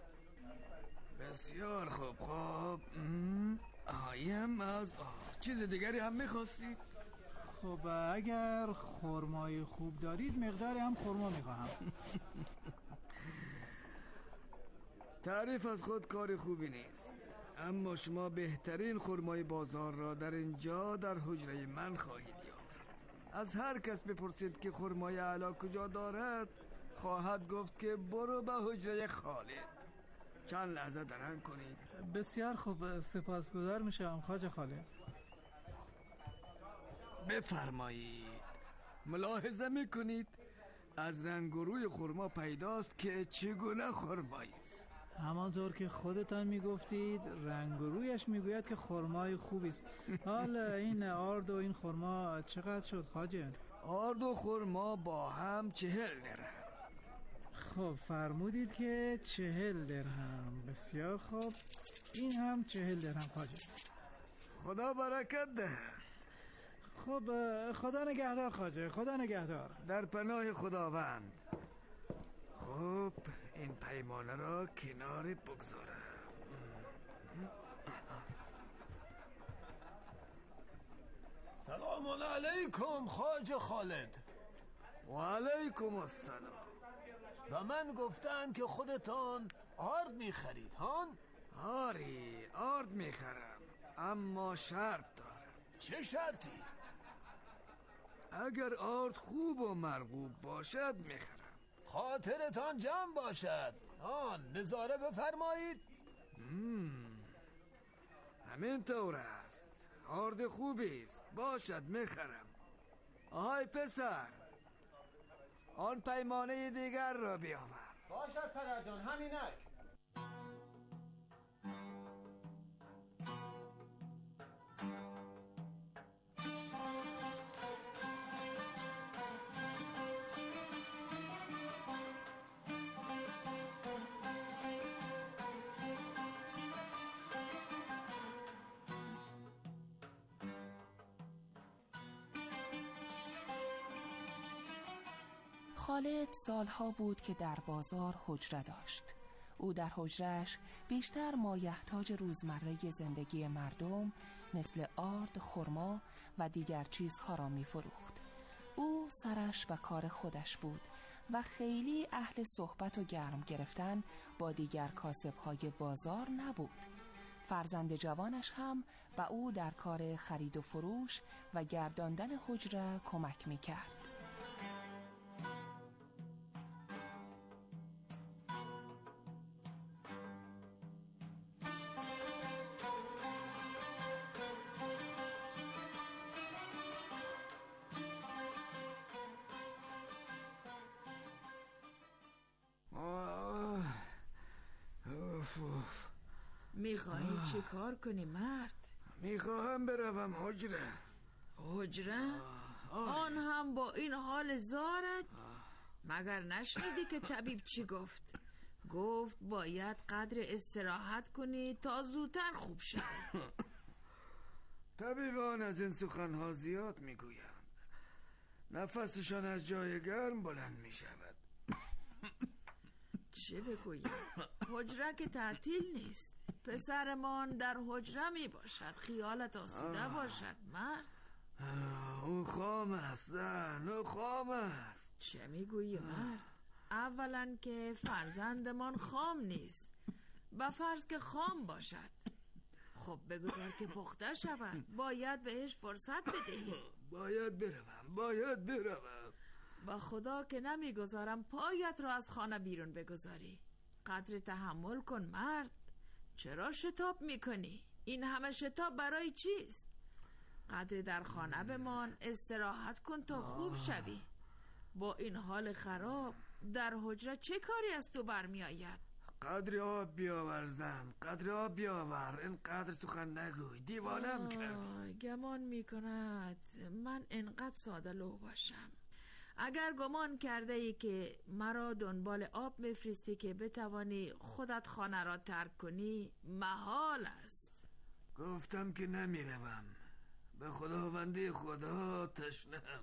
بسیار خوب. خب آیم از چیز دیگری هم میخواستید؟ خب اگر خرمای خوب دارید مقداری هم خرما میخواهم. تعریف از خود کار خوبی نیست، اما شما بهترین خرمای بازار را در اینجا در حجره من خواهید یافت. از هر کس بپرسید که خرمای اعلی کجا دارد خواهد گفت که برو به حجره خالد. چند لحظه درنگ کنید. بسیار خوب، سپاسگزار میشم خواجه خالد. بفرمایید. ملاحظه میکنید از رنگ و روی خرما پیداست که چگونه خرمایی است. همانطور که خودتان میگفتید رنگ و رویش میگوید که خرمای خوبی است. حالا این آرد و این خرما چقدر شد خواجه؟ آرد و خرما با هم 40 درهم. خب فرمودید که 40 درهم. بسیار خوب، این هم 40 درهم خواجه. خدا برکت دهد. خب خدا نگهدار خواجه، خدا نگهدار. در پناه خداوند. خب این پیمانه را کنار بگذارم. سلام علیکم خواجه خالد. و علیکم السلام. و من گفتن که خودتان آرد میخرید هان؟ آری آرد میخرم، اما شرط دارم. چه شرطی؟ اگر آرد خوب و مرغوب باشد میخرم. خاطرتان جمع باشد. آن نظاره بفرمایید. همین طور است. آرد خوبی است، باشد میخرم. آهای پسر، آن پیمانه دیگر را بیاور. باشد پدر جان، همینک. خالد سالها بود که در بازار حجره داشت. او در حجره‌اش بیشتر مایحتاج روزمره زندگی مردم مثل آرد، خرما و دیگر چیزها را می فروخت. او سرش و کار خودش بود و خیلی اهل صحبت و گرم گرفتن با دیگر کاسب‌های بازار نبود. فرزند جوانش هم به او در کار خرید و فروش و گرداندن حجره کمک می کرد. میخواهی چی کار کنی مرد؟ میخواهم بروم حجره. حجره؟ آن هم با این حال زارت؟ مگر نشنیدی که طبیب چی گفت؟ گفت باید قدر استراحت کنی تا زودتر خوب شوی. طبیبان از این سخنها زیاد میگویند. نفسشان از جای گرم بلند میشود. چه بگویم؟ حجره که تعطیل نیست. پسرمان در حجره می باشد. خیالت آسوده باشد مرد. او خام است زن، او خام است. چه میگویی مرد؟ اولا که فرزندمان خام نیست، به فرض که خام باشد خب بگذار که پخته شود. باید بهش فرصت بدهی. باید بروم. با خدا که نمیگذارم پایت را از خانه بیرون بگذاری. قدر تحمل کن مرد. چرا شتاب میکنی؟ این همه شتاب برای چیست؟ قدر در خانه بمان، استراحت کن تا خوب شوی. با این حال خراب در حجره چه کاری از تو برمی آید؟ قدر آب بیاور زن، قدر آب بیاور. اینقدر سخن نگوی، دیوانم کردی. گمان میکند من اینقدر ساده لو باشم. اگر گمان کرده ای که مرا دنبال آب میفرستی که بتوانی خودت خانه را ترک کنی، محال است. گفتم که نمیروم. به خداوندی خدا تشنه‌ام.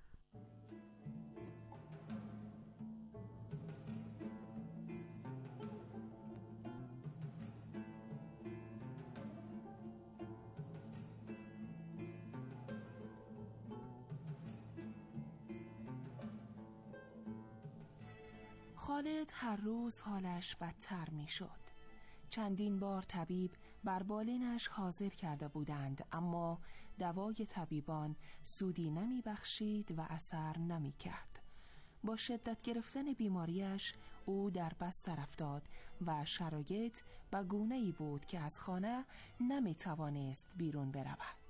خالد هر روز حالش بدتر می شد. چندین بار طبیب بر بالینش حاضر کرده بودند، اما دوای طبیبان سودی نمی بخشید و اثر نمی کرد. با شدت گرفتن بیماریش او در بستر افتاد و شرایط به گونه‌ای بود که از خانه نمی توانست بیرون برود.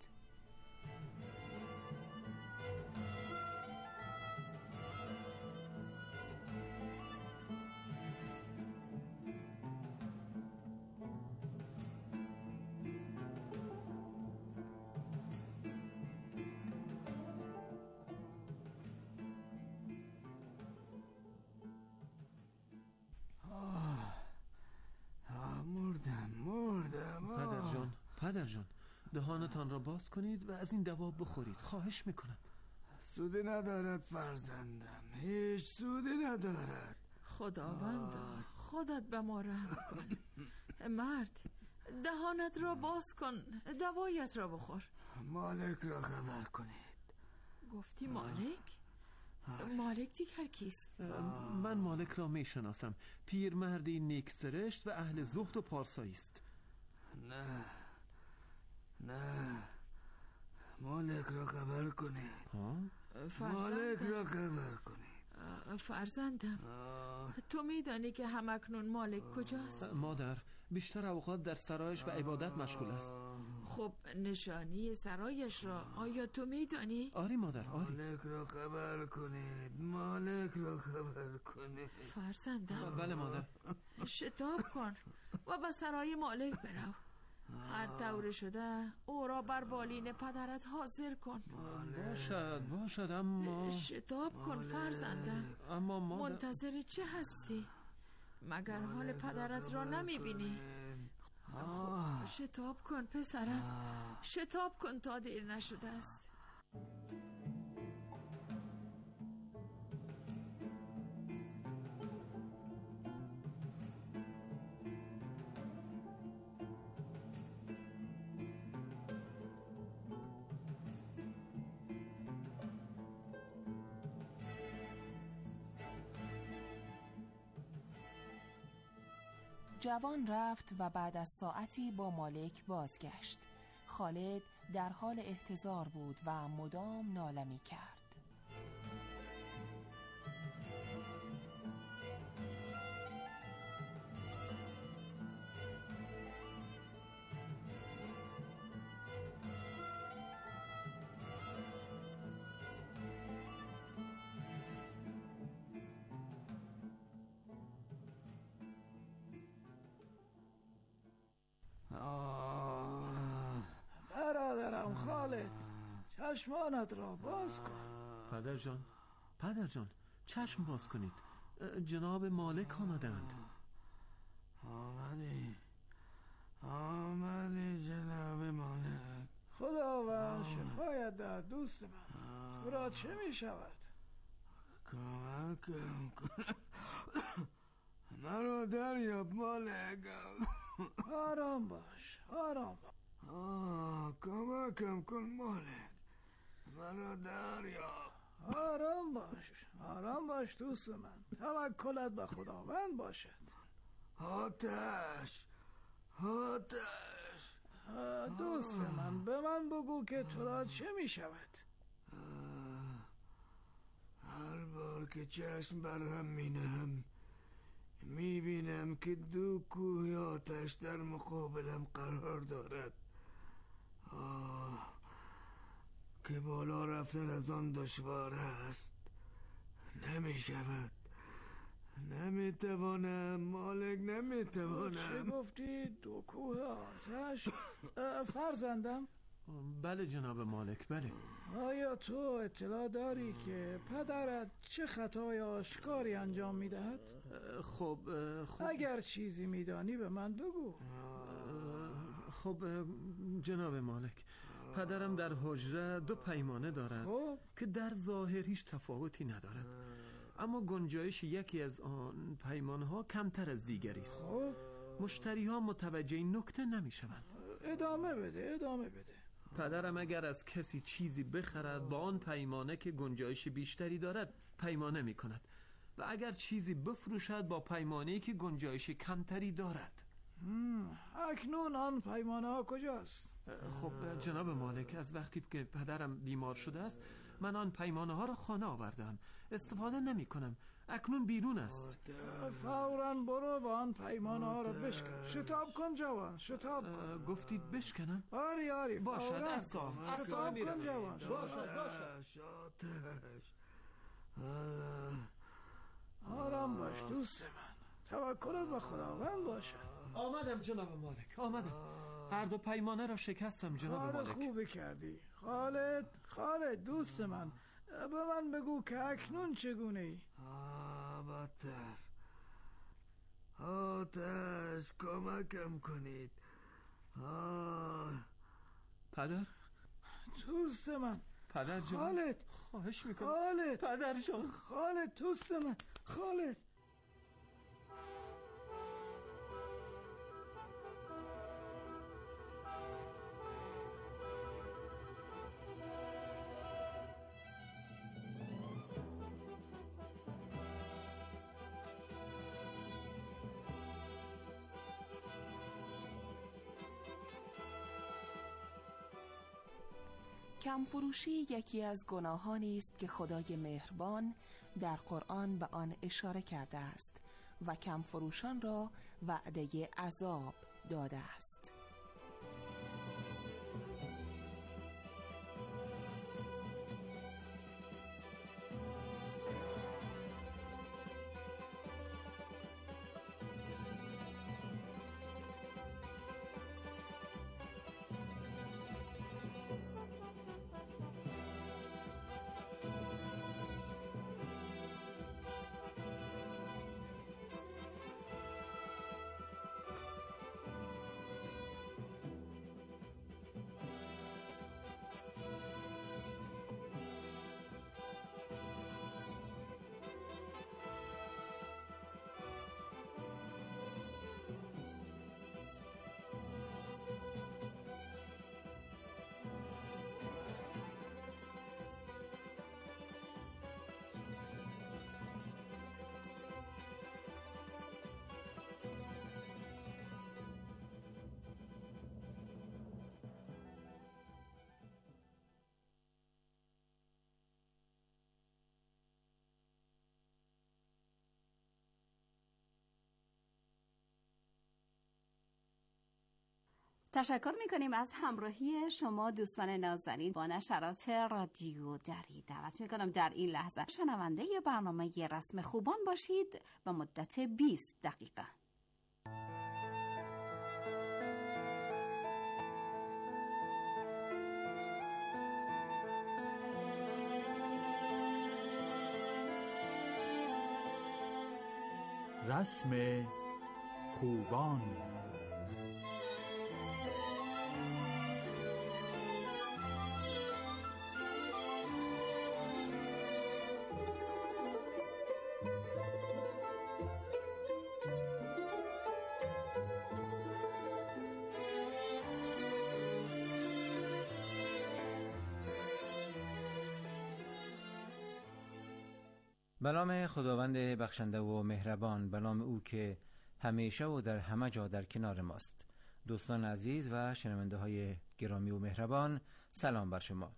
مردم. پدر جان دهانتان را باز کنید و از این دوا بخورید. خواهش میکنم. سودی ندارد فرزندم، هیچ سودی ندارد. خداوندا خودت به ما رحم کن. مرد، دهانت را باز کن، دوایت را بخور. مالک را خبر کنید. گفتی مالک؟ مالک دیگر کیست؟ من مالک را میشناسم. پیرمردی نیک سرشت و اهل زهد و پارسایی است. نه مالک را خبر کنید. مالک را خبر کنید. فرزندم، تو میدانی که همکنون مالک کجاست؟ مادر، بیشتر اوقات در سرایش و عبادت مشغول است. خب نشانی سرایش را آیا تو میدانی؟ آری مادر، آری. مالک را خبر کنید، مالک را خبر کنید. فرزندم. بله مادر. شتاب کن و به سرای مالک برو. هر طور شده او را بر بالین پدرت حاضر کن. باشد اما شتاب کن فرزندم. اما مادر، منتظر چه هستی؟ مگر حال پدرت را نمیبینی؟ شتاب کن پسرم، شتاب کن تا دیر نشده است. جوان رفت و بعد از ساعتی با مالک بازگشت. خالد در حال احتضار بود و مدام ناله می کرد. برادرم خالد، چشمانت را باز کن. پدر جان، چشم باز کنید. جناب مالک آمدند. آمدی جناب مالک. خداوند شفایت دهد دوست من. تو را چه می شود؟ کمکم کن، مرا دریاب مالک. آرام باش، آرام باش. کمکم کن مالک، مرا دریاب. آرام باش دوست من. توکلت به خداوند باشد. آتش دوست من، به من بگو که تو را چه می شود؟ هر بار که چشم برهم می نهم می بینم که دو کوه آتش در مقابلم قرار دارد. که بالا رفتن از آن دشوار است. نمی شود، نمی توانم مالک، نمی توانم. چه گفتی؟ دو کوه آتش؟ فرزندم؟ بله جناب مالک، بله. آیا تو اطلاع داری که پدرت چه خطای آشکاری انجام می دهد؟ خب اگر چیزی می دانی به من بگو. خب جناب مالک، پدرم در حجره 2 پیمانه دارد که در ظاهر هیچ تفاوتی ندارد، اما گنجایش یکی از آن پیمانه ها کمتر از دیگری است. مشتری ها متوجه این نکته نمی شوند. ادامه بده. پدرم اگر از کسی چیزی بخرد با آن پیمانه که گنجایش بیشتری دارد پیمانه می کند و اگر چیزی بفروشد با پیمانه‌ای که گنجایش کمتری دارد. اکنون آن پیمانه ها کجاست؟ خب جناب مالک، از وقتی که پدرم بیمار شده است من آن پیمانه ها را خانه آوردم. استفاده نمی کنم. اکنون بیرون است. فوراً برو و آن پیمانه ها را بشکن. شتاب کن جوان، شتاب کن. گفتید بشکنم؟ آری باشد. اصلا کن جوان. باشد. آرام باش دوست من. توکلت به خداوند باشد. آمدم جناب مالک، آمدم. هر 2 پیمانه را شکستم جناب مالک. خوبی کردی. خالد دوست من، به من بگو که اکنون چگونه ای؟ بدتر. آتش کمکم کنید. پدر؟ دوست من پدر جان، خالد، خواهش میکنم خالد، پدر جان، خالد دوست من، خالد. کمفروشی یکی از گناهانی است که خدای مهربان در قرآن به آن اشاره کرده است و کمفروشان را وعده عذاب داده است. تشکر میکنیم از همراهی شما دوستان نازنین با نشرات رادیو دری. دعوت میکنم در این لحظه شنونده برنامه رسم خوبان باشید به مدت 20 دقیقه. رسم خوبان. به نام خداوند بخشنده و مهربان، به نام او که همیشه و در همه جا در کنار ماست. دوستان عزیز و شنونده های گرامی و مهربان، سلام بر شما.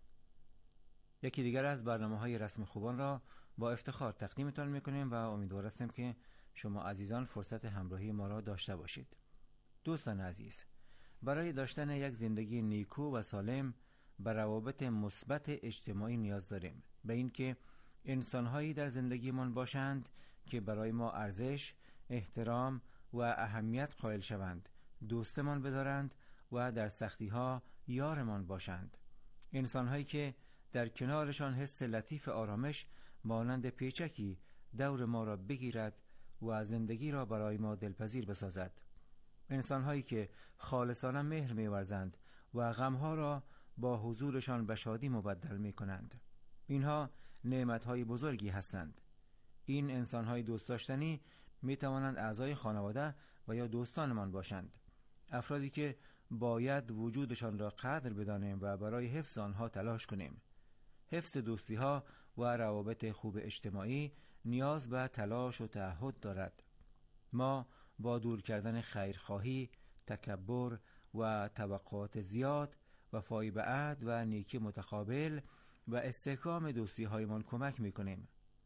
یکی دیگر از برنامه‌های رسم خوبان را با افتخار تقدیمتان می‌کنیم و امیدوار هستیم که شما عزیزان فرصت همراهی ما را داشته باشید. دوستان عزیز، برای داشتن یک زندگی نیکو و سالم به روابط مثبت اجتماعی نیاز داریم، به این که انسان‌هایی در زندگیمان باشند که برای ما ارزش، احترام و اهمیت قائل شوند، دوستمان بدارند و در سختی‌ها یارمان باشند. انسان‌هایی که در کنارشان حس لطیف آرامش مانند پیچکی دور ما را بگیرد و زندگی را برای ما دلپذیر بسازد. انسان‌هایی که خالصانه مهر می‌ورزند و غم‌ها را با حضورشان به شادی مبدل می‌کنند. اینها نعمت‌های بزرگی هستند. این انسان‌های دوست داشتنی می‌توانند اعضای خانواده و یا دوستانمان باشند. افرادی که باید وجودشان را قدر بدانیم و برای حفظ آنها تلاش کنیم. حفظ دوستی‌ها و روابط خوب اجتماعی نیاز به تلاش و تعهد دارد. ما با دور کردن خیرخواهی، تکبر و توقعات زیاد، وفای به عهد و نیکی متقابل و استحکام دوستی‌هایمان کمک می‌کنیم.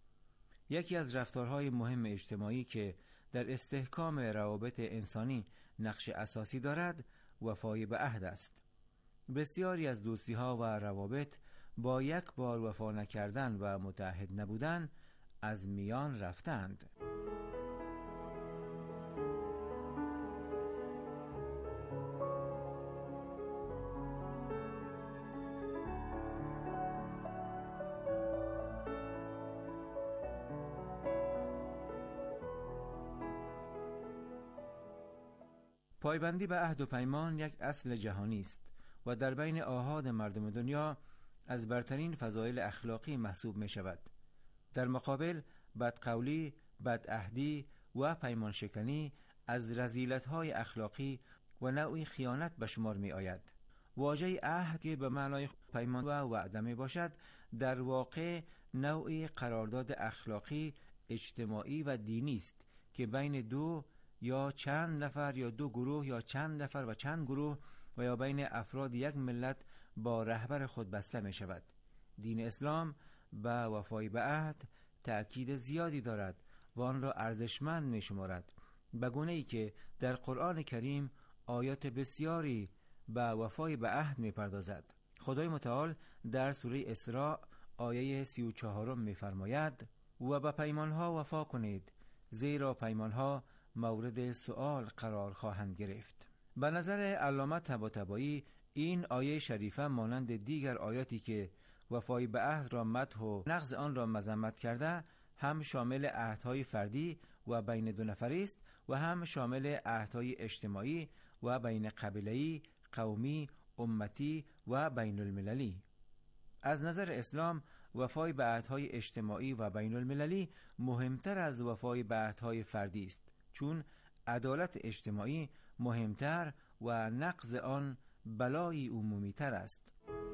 یکی از رفتارهای مهم اجتماعی که در استحکام روابط انسانی نقش اساسی دارد، وفای به عهد است. بسیاری از دوستی‌ها و روابط با یک بار وفا نکردن و متعهد نبودن از میان رفتند. پایبندی به عهد و پیمان یک اصل جهانی است و در بین آحاد مردم دنیا از برترین فضایل اخلاقی محسوب می شود. در مقابل بدقولی، بدعهدی و پیمان شکنی از رذیلت‌های اخلاقی و نوعی خیانت به شمار می آید. واژه عهد که به معنای پیمان و وعده می باشد، در واقع نوعی قرارداد اخلاقی، اجتماعی و دینی است که بین دو یا چند نفر یا دو گروه یا چند نفر و چند گروه و یا بین افراد یک ملت با رهبر خود بسته می شود. دین اسلام به وفای به عهد تأکید زیادی دارد و آن را ارزشمند می شمارد، به گونه‌ای که در قرآن کریم آیات بسیاری به وفای به عهد می پردازد. خدای متعال در سوره اسراء آیه 34 می فرماید: و به پیمانها وفا کنید، زیرا پیمانها مورد سؤال قرار خواهند گرفت. به نظر علامه طباطبایی این آیه شریفه مانند دیگر آیاتی که وفای به عهد را مدح و نقض آن را مذمت کرده، هم شامل عهدهای فردی و بین دو نفری است و هم شامل عهدهای اجتماعی و بین قبیله‌ای، قومی، امتی و بین المللی. از نظر اسلام وفای به عهدهای اجتماعی و بین المللی مهمتر از وفای به عهدهای فردی است، چون عدالت اجتماعی مهمتر و نقض آن بلایی عمومی تر است.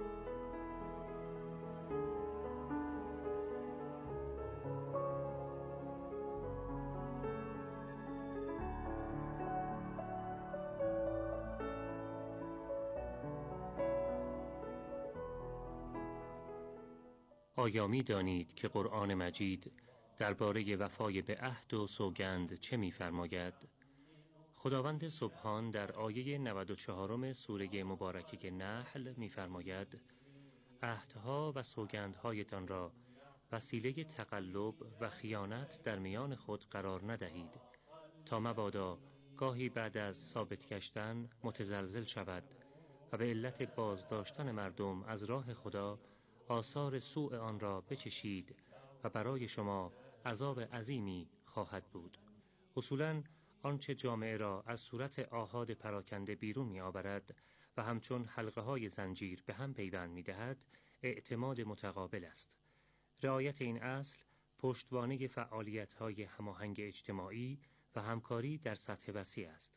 آیا می دانید که قرآن مجید درباره وفای به عهد و سوگند چه می فرماید؟ خداوند سبحان در آیه 94 سوره مبارکه نحل می فرماید: عهدها و سوگندهایتان را وسیله تقلب و خیانت در میان خود قرار ندهید تا مبادا گاهی بعد از ثابت گشتن متزلزل شود و به علت بازداشتن مردم از راه خدا آثار سوء آن را بچشید و برای شما عذاب عظیمی خواهد بود. اصولاً آنچه جامعه را از صورت آحاد پراکنده بیرون می آورد و همچون حلقه های زنجیر به هم پیوند می دهد، اعتماد متقابل است. رعایت این اصل پشتوانه فعالیت های هماهنگ اجتماعی و همکاری در سطح وسیع است.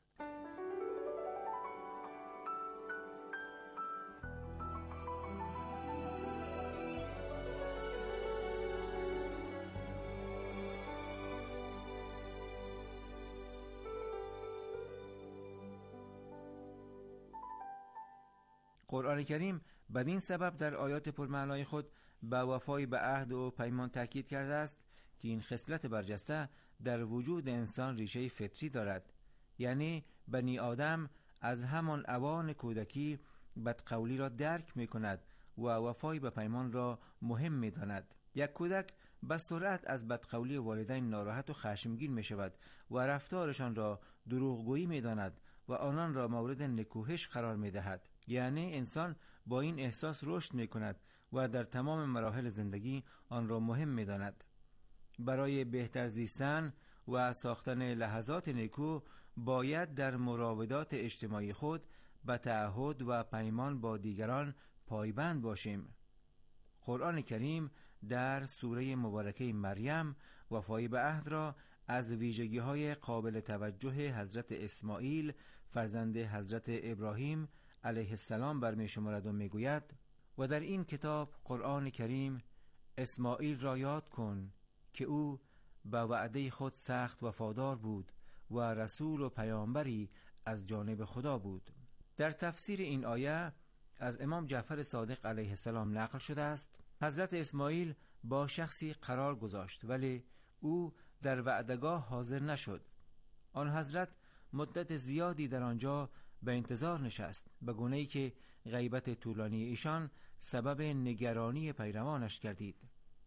قرآن کریم بدین سبب در آیات پرمعنای خود به وفای به عهد و پیمان تاکید کرده است که این خصلت برجسته در وجود انسان ریشه فطری دارد، یعنی بنی آدم از همان اوان کودکی بدقولی را درک می کند و وفای به پیمان را مهم می داند. یک کودک به سرعت از بدقولی والدین ناراحت و خشمگین می شود و رفتارشان را دروغگویی می داند و آنان را مورد نکوهش قرار می دهد. یعنی انسان با این احساس رشد می کند و در تمام مراحل زندگی آن را مهم می داند. برای بهتر زیستن و ساختن لحظات نیکو باید در مراودات اجتماعی خود به تعهد و پیمان با دیگران پایبند باشیم. قرآن کریم در سوره مبارکه مریم وفای به عهد را از ویژگی‌های قابل توجه حضرت اسماعیل فرزند حضرت ابراهیم علیه السلام برمی شمارد و می گوید: و در این کتاب قرآن کریم اسماعیل را یاد کن که او به وعده خود سخت وفادار بود و رسول و پیامبری از جانب خدا بود. در تفسیر این آیه از امام جعفر صادق علیه السلام نقل شده است: حضرت اسماعیل با شخصی قرار گذاشت ولی او در وعدگاه حاضر نشد. آن حضرت مدت زیادی در آنجا به انتظار نشست، به گونه‌ای که غیبت طولانی ایشان سبب نگرانی پیروانش گردید.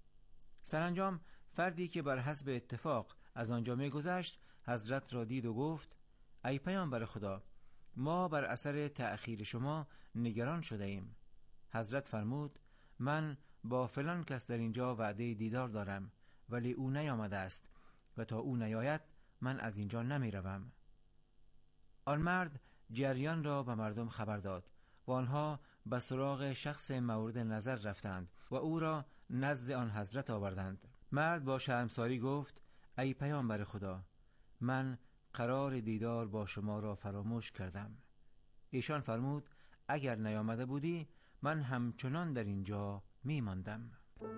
سرانجام فردی که بر حسب اتفاق از آنجا می‌گذشت حضرت را دید و گفت: ای پیامبر خدا، ما بر اثر تأخیر شما نگران شده ایم. حضرت فرمود: من با فلان کس در اینجا وعده دیدار دارم ولی او نیامده است و تا او نیاید من از اینجا نمی روم. آن مرد جریان را به مردم خبر داد و آنها به سراغ شخص مورد نظر رفتند و او را نزد آن حضرت آوردند. مرد با شرمساری گفت: ای پیامبر خدا، من قرار دیدار با شما را فراموش کردم. ایشان فرمود: اگر نیامده بودی من همچنان در اینجا می ماندم.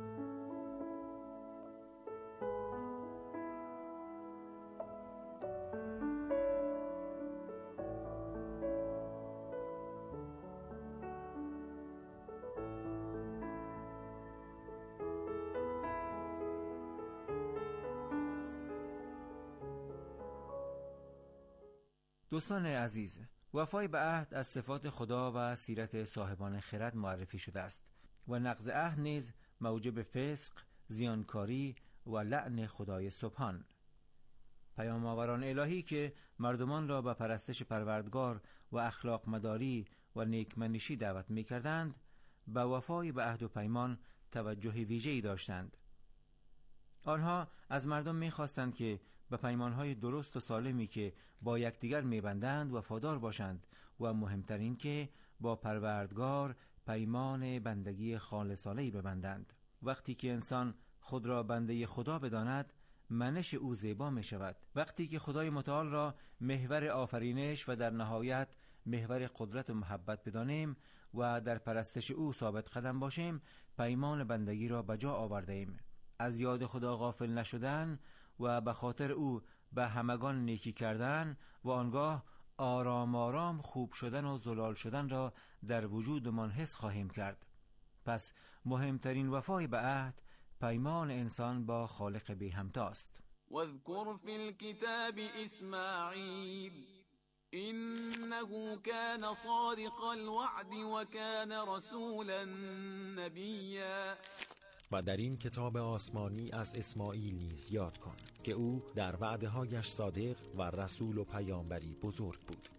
دوستان عزیز، وفای به عهد از صفات خدا و سیرت صاحبان خرد معرفی شده است و نقض عهد نیز موجب فسق، زیانکاری و لعن خدای سبحان. پیام آوران الهی که مردمان را به پرستش پروردگار و اخلاق مداری و نیکمنشی دعوت می کردند، به وفای به عهد و پیمان توجه ویژه‌ای داشتند. آنها از مردم می خواستند که به پیمانهای درست و سالمی که با یکدیگر می‌بندند وفادار باشند و مهمترین که با پروردگار پیمان بندگی خالصانه‌ای ببندند. وقتی که انسان خود را بنده خدا بداند، منش او زیبا می شود. وقتی که خدای متعال را محور آفرینش و در نهایت محور قدرت و محبت بدانیم و در پرستش او ثابت قدم باشیم، پیمان بندگی را بجا آورده ایم. از یاد خدا غافل نشدن و به خاطر او به همگان نیکی کردن و آنگاه آرام آرام خوب شدن و زلال شدن را در وجودمان حس خواهیم کرد. پس مهمترین وفای به عهد پیمان انسان با خالق بی همتاست. واذکر فی الكتاب اسماعیل انه كان صادق الوعد وكان رسولا نبیا. و در این کتاب آسمانی از اسماعیل نیز یاد کن که او در وعده‌هایش صادق و رسول و پیامبری بزرگ بود.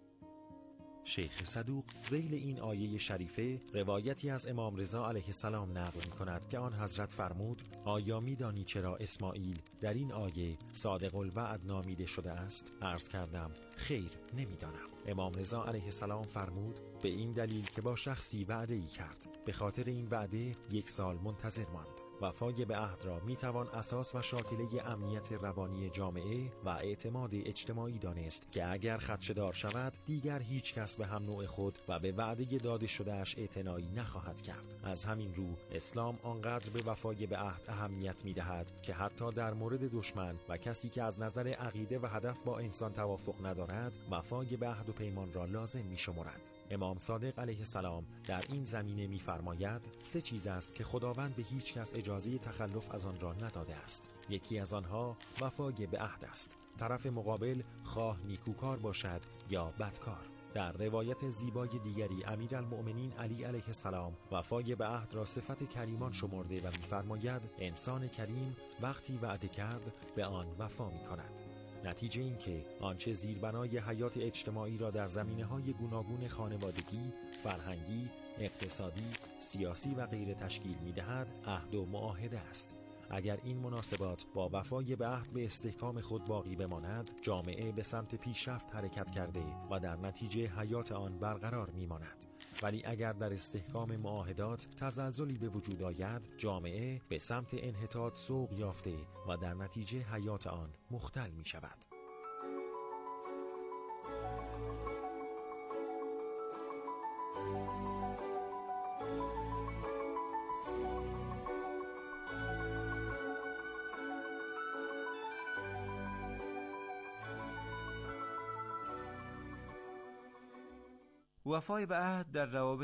شیخ صدوق ذیل این آیه شریفه روایتی از امام رضا علیه السلام نقل می‌کند که آن حضرت فرمود: آیا می‌دانی چرا اسماعیل در این آیه صادق الوعد نامیده شده است؟ عرض کردم: خیر، نمی‌دانم. امام رضا علیه السلام فرمود: به این دلیل که با شخصی وعده‌ای کرد، به خاطر این وعده 1 سال منتظر ماند. وفای به عهد را میتوان اساس و شاکله امنیت روانی جامعه و اعتماد اجتماعی دانست که اگر خدشه‌دار شود دیگر هیچ کس به هم نوع خود و به وعده داده شدهش اعتنایی نخواهد کرد. از همین رو اسلام آنقدر به وفای به عهد اهمیت میدهد که حتی در مورد دشمن و کسی که از نظر عقیده و هدف با انسان توافق ندارد وفای به عهد و پیمان را لازم میشمرد. امام صادق علیه السلام در این زمینه می‌فرماید 3 چیز است که خداوند به هیچ کس اجازه تخلف از آن را نداده است. یکی از آنها وفای به عهد است. طرف مقابل خواه نیکوکار باشد یا بدکار. در روایت زیبای دیگری امیرالمؤمنین علی علیه السلام وفای به عهد را صفت کریمان شمرده و می‌فرماید انسان کریم وقتی وعده کرد به آن وفا می‌کند. نتیجه این که آنچه زیربنای حیات اجتماعی را در زمینه‌های گوناگون خانوادگی، فرهنگی، اقتصادی، سیاسی و غیره تشکیل می‌دهد، عهد و معاهده است. اگر این مناسبات با وفای به عهد به استحکام خود باقی بماند، جامعه به سمت پیشرفت حرکت کرده و در نتیجه حیات آن برقرار می‌ماند. ولی اگر در استحکام معاهدات تزلزلی به وجود آید، جامعه به سمت انحطاط سوق یافته و در نتیجه حیات آن مختل می شود. وفای به عهد در روابط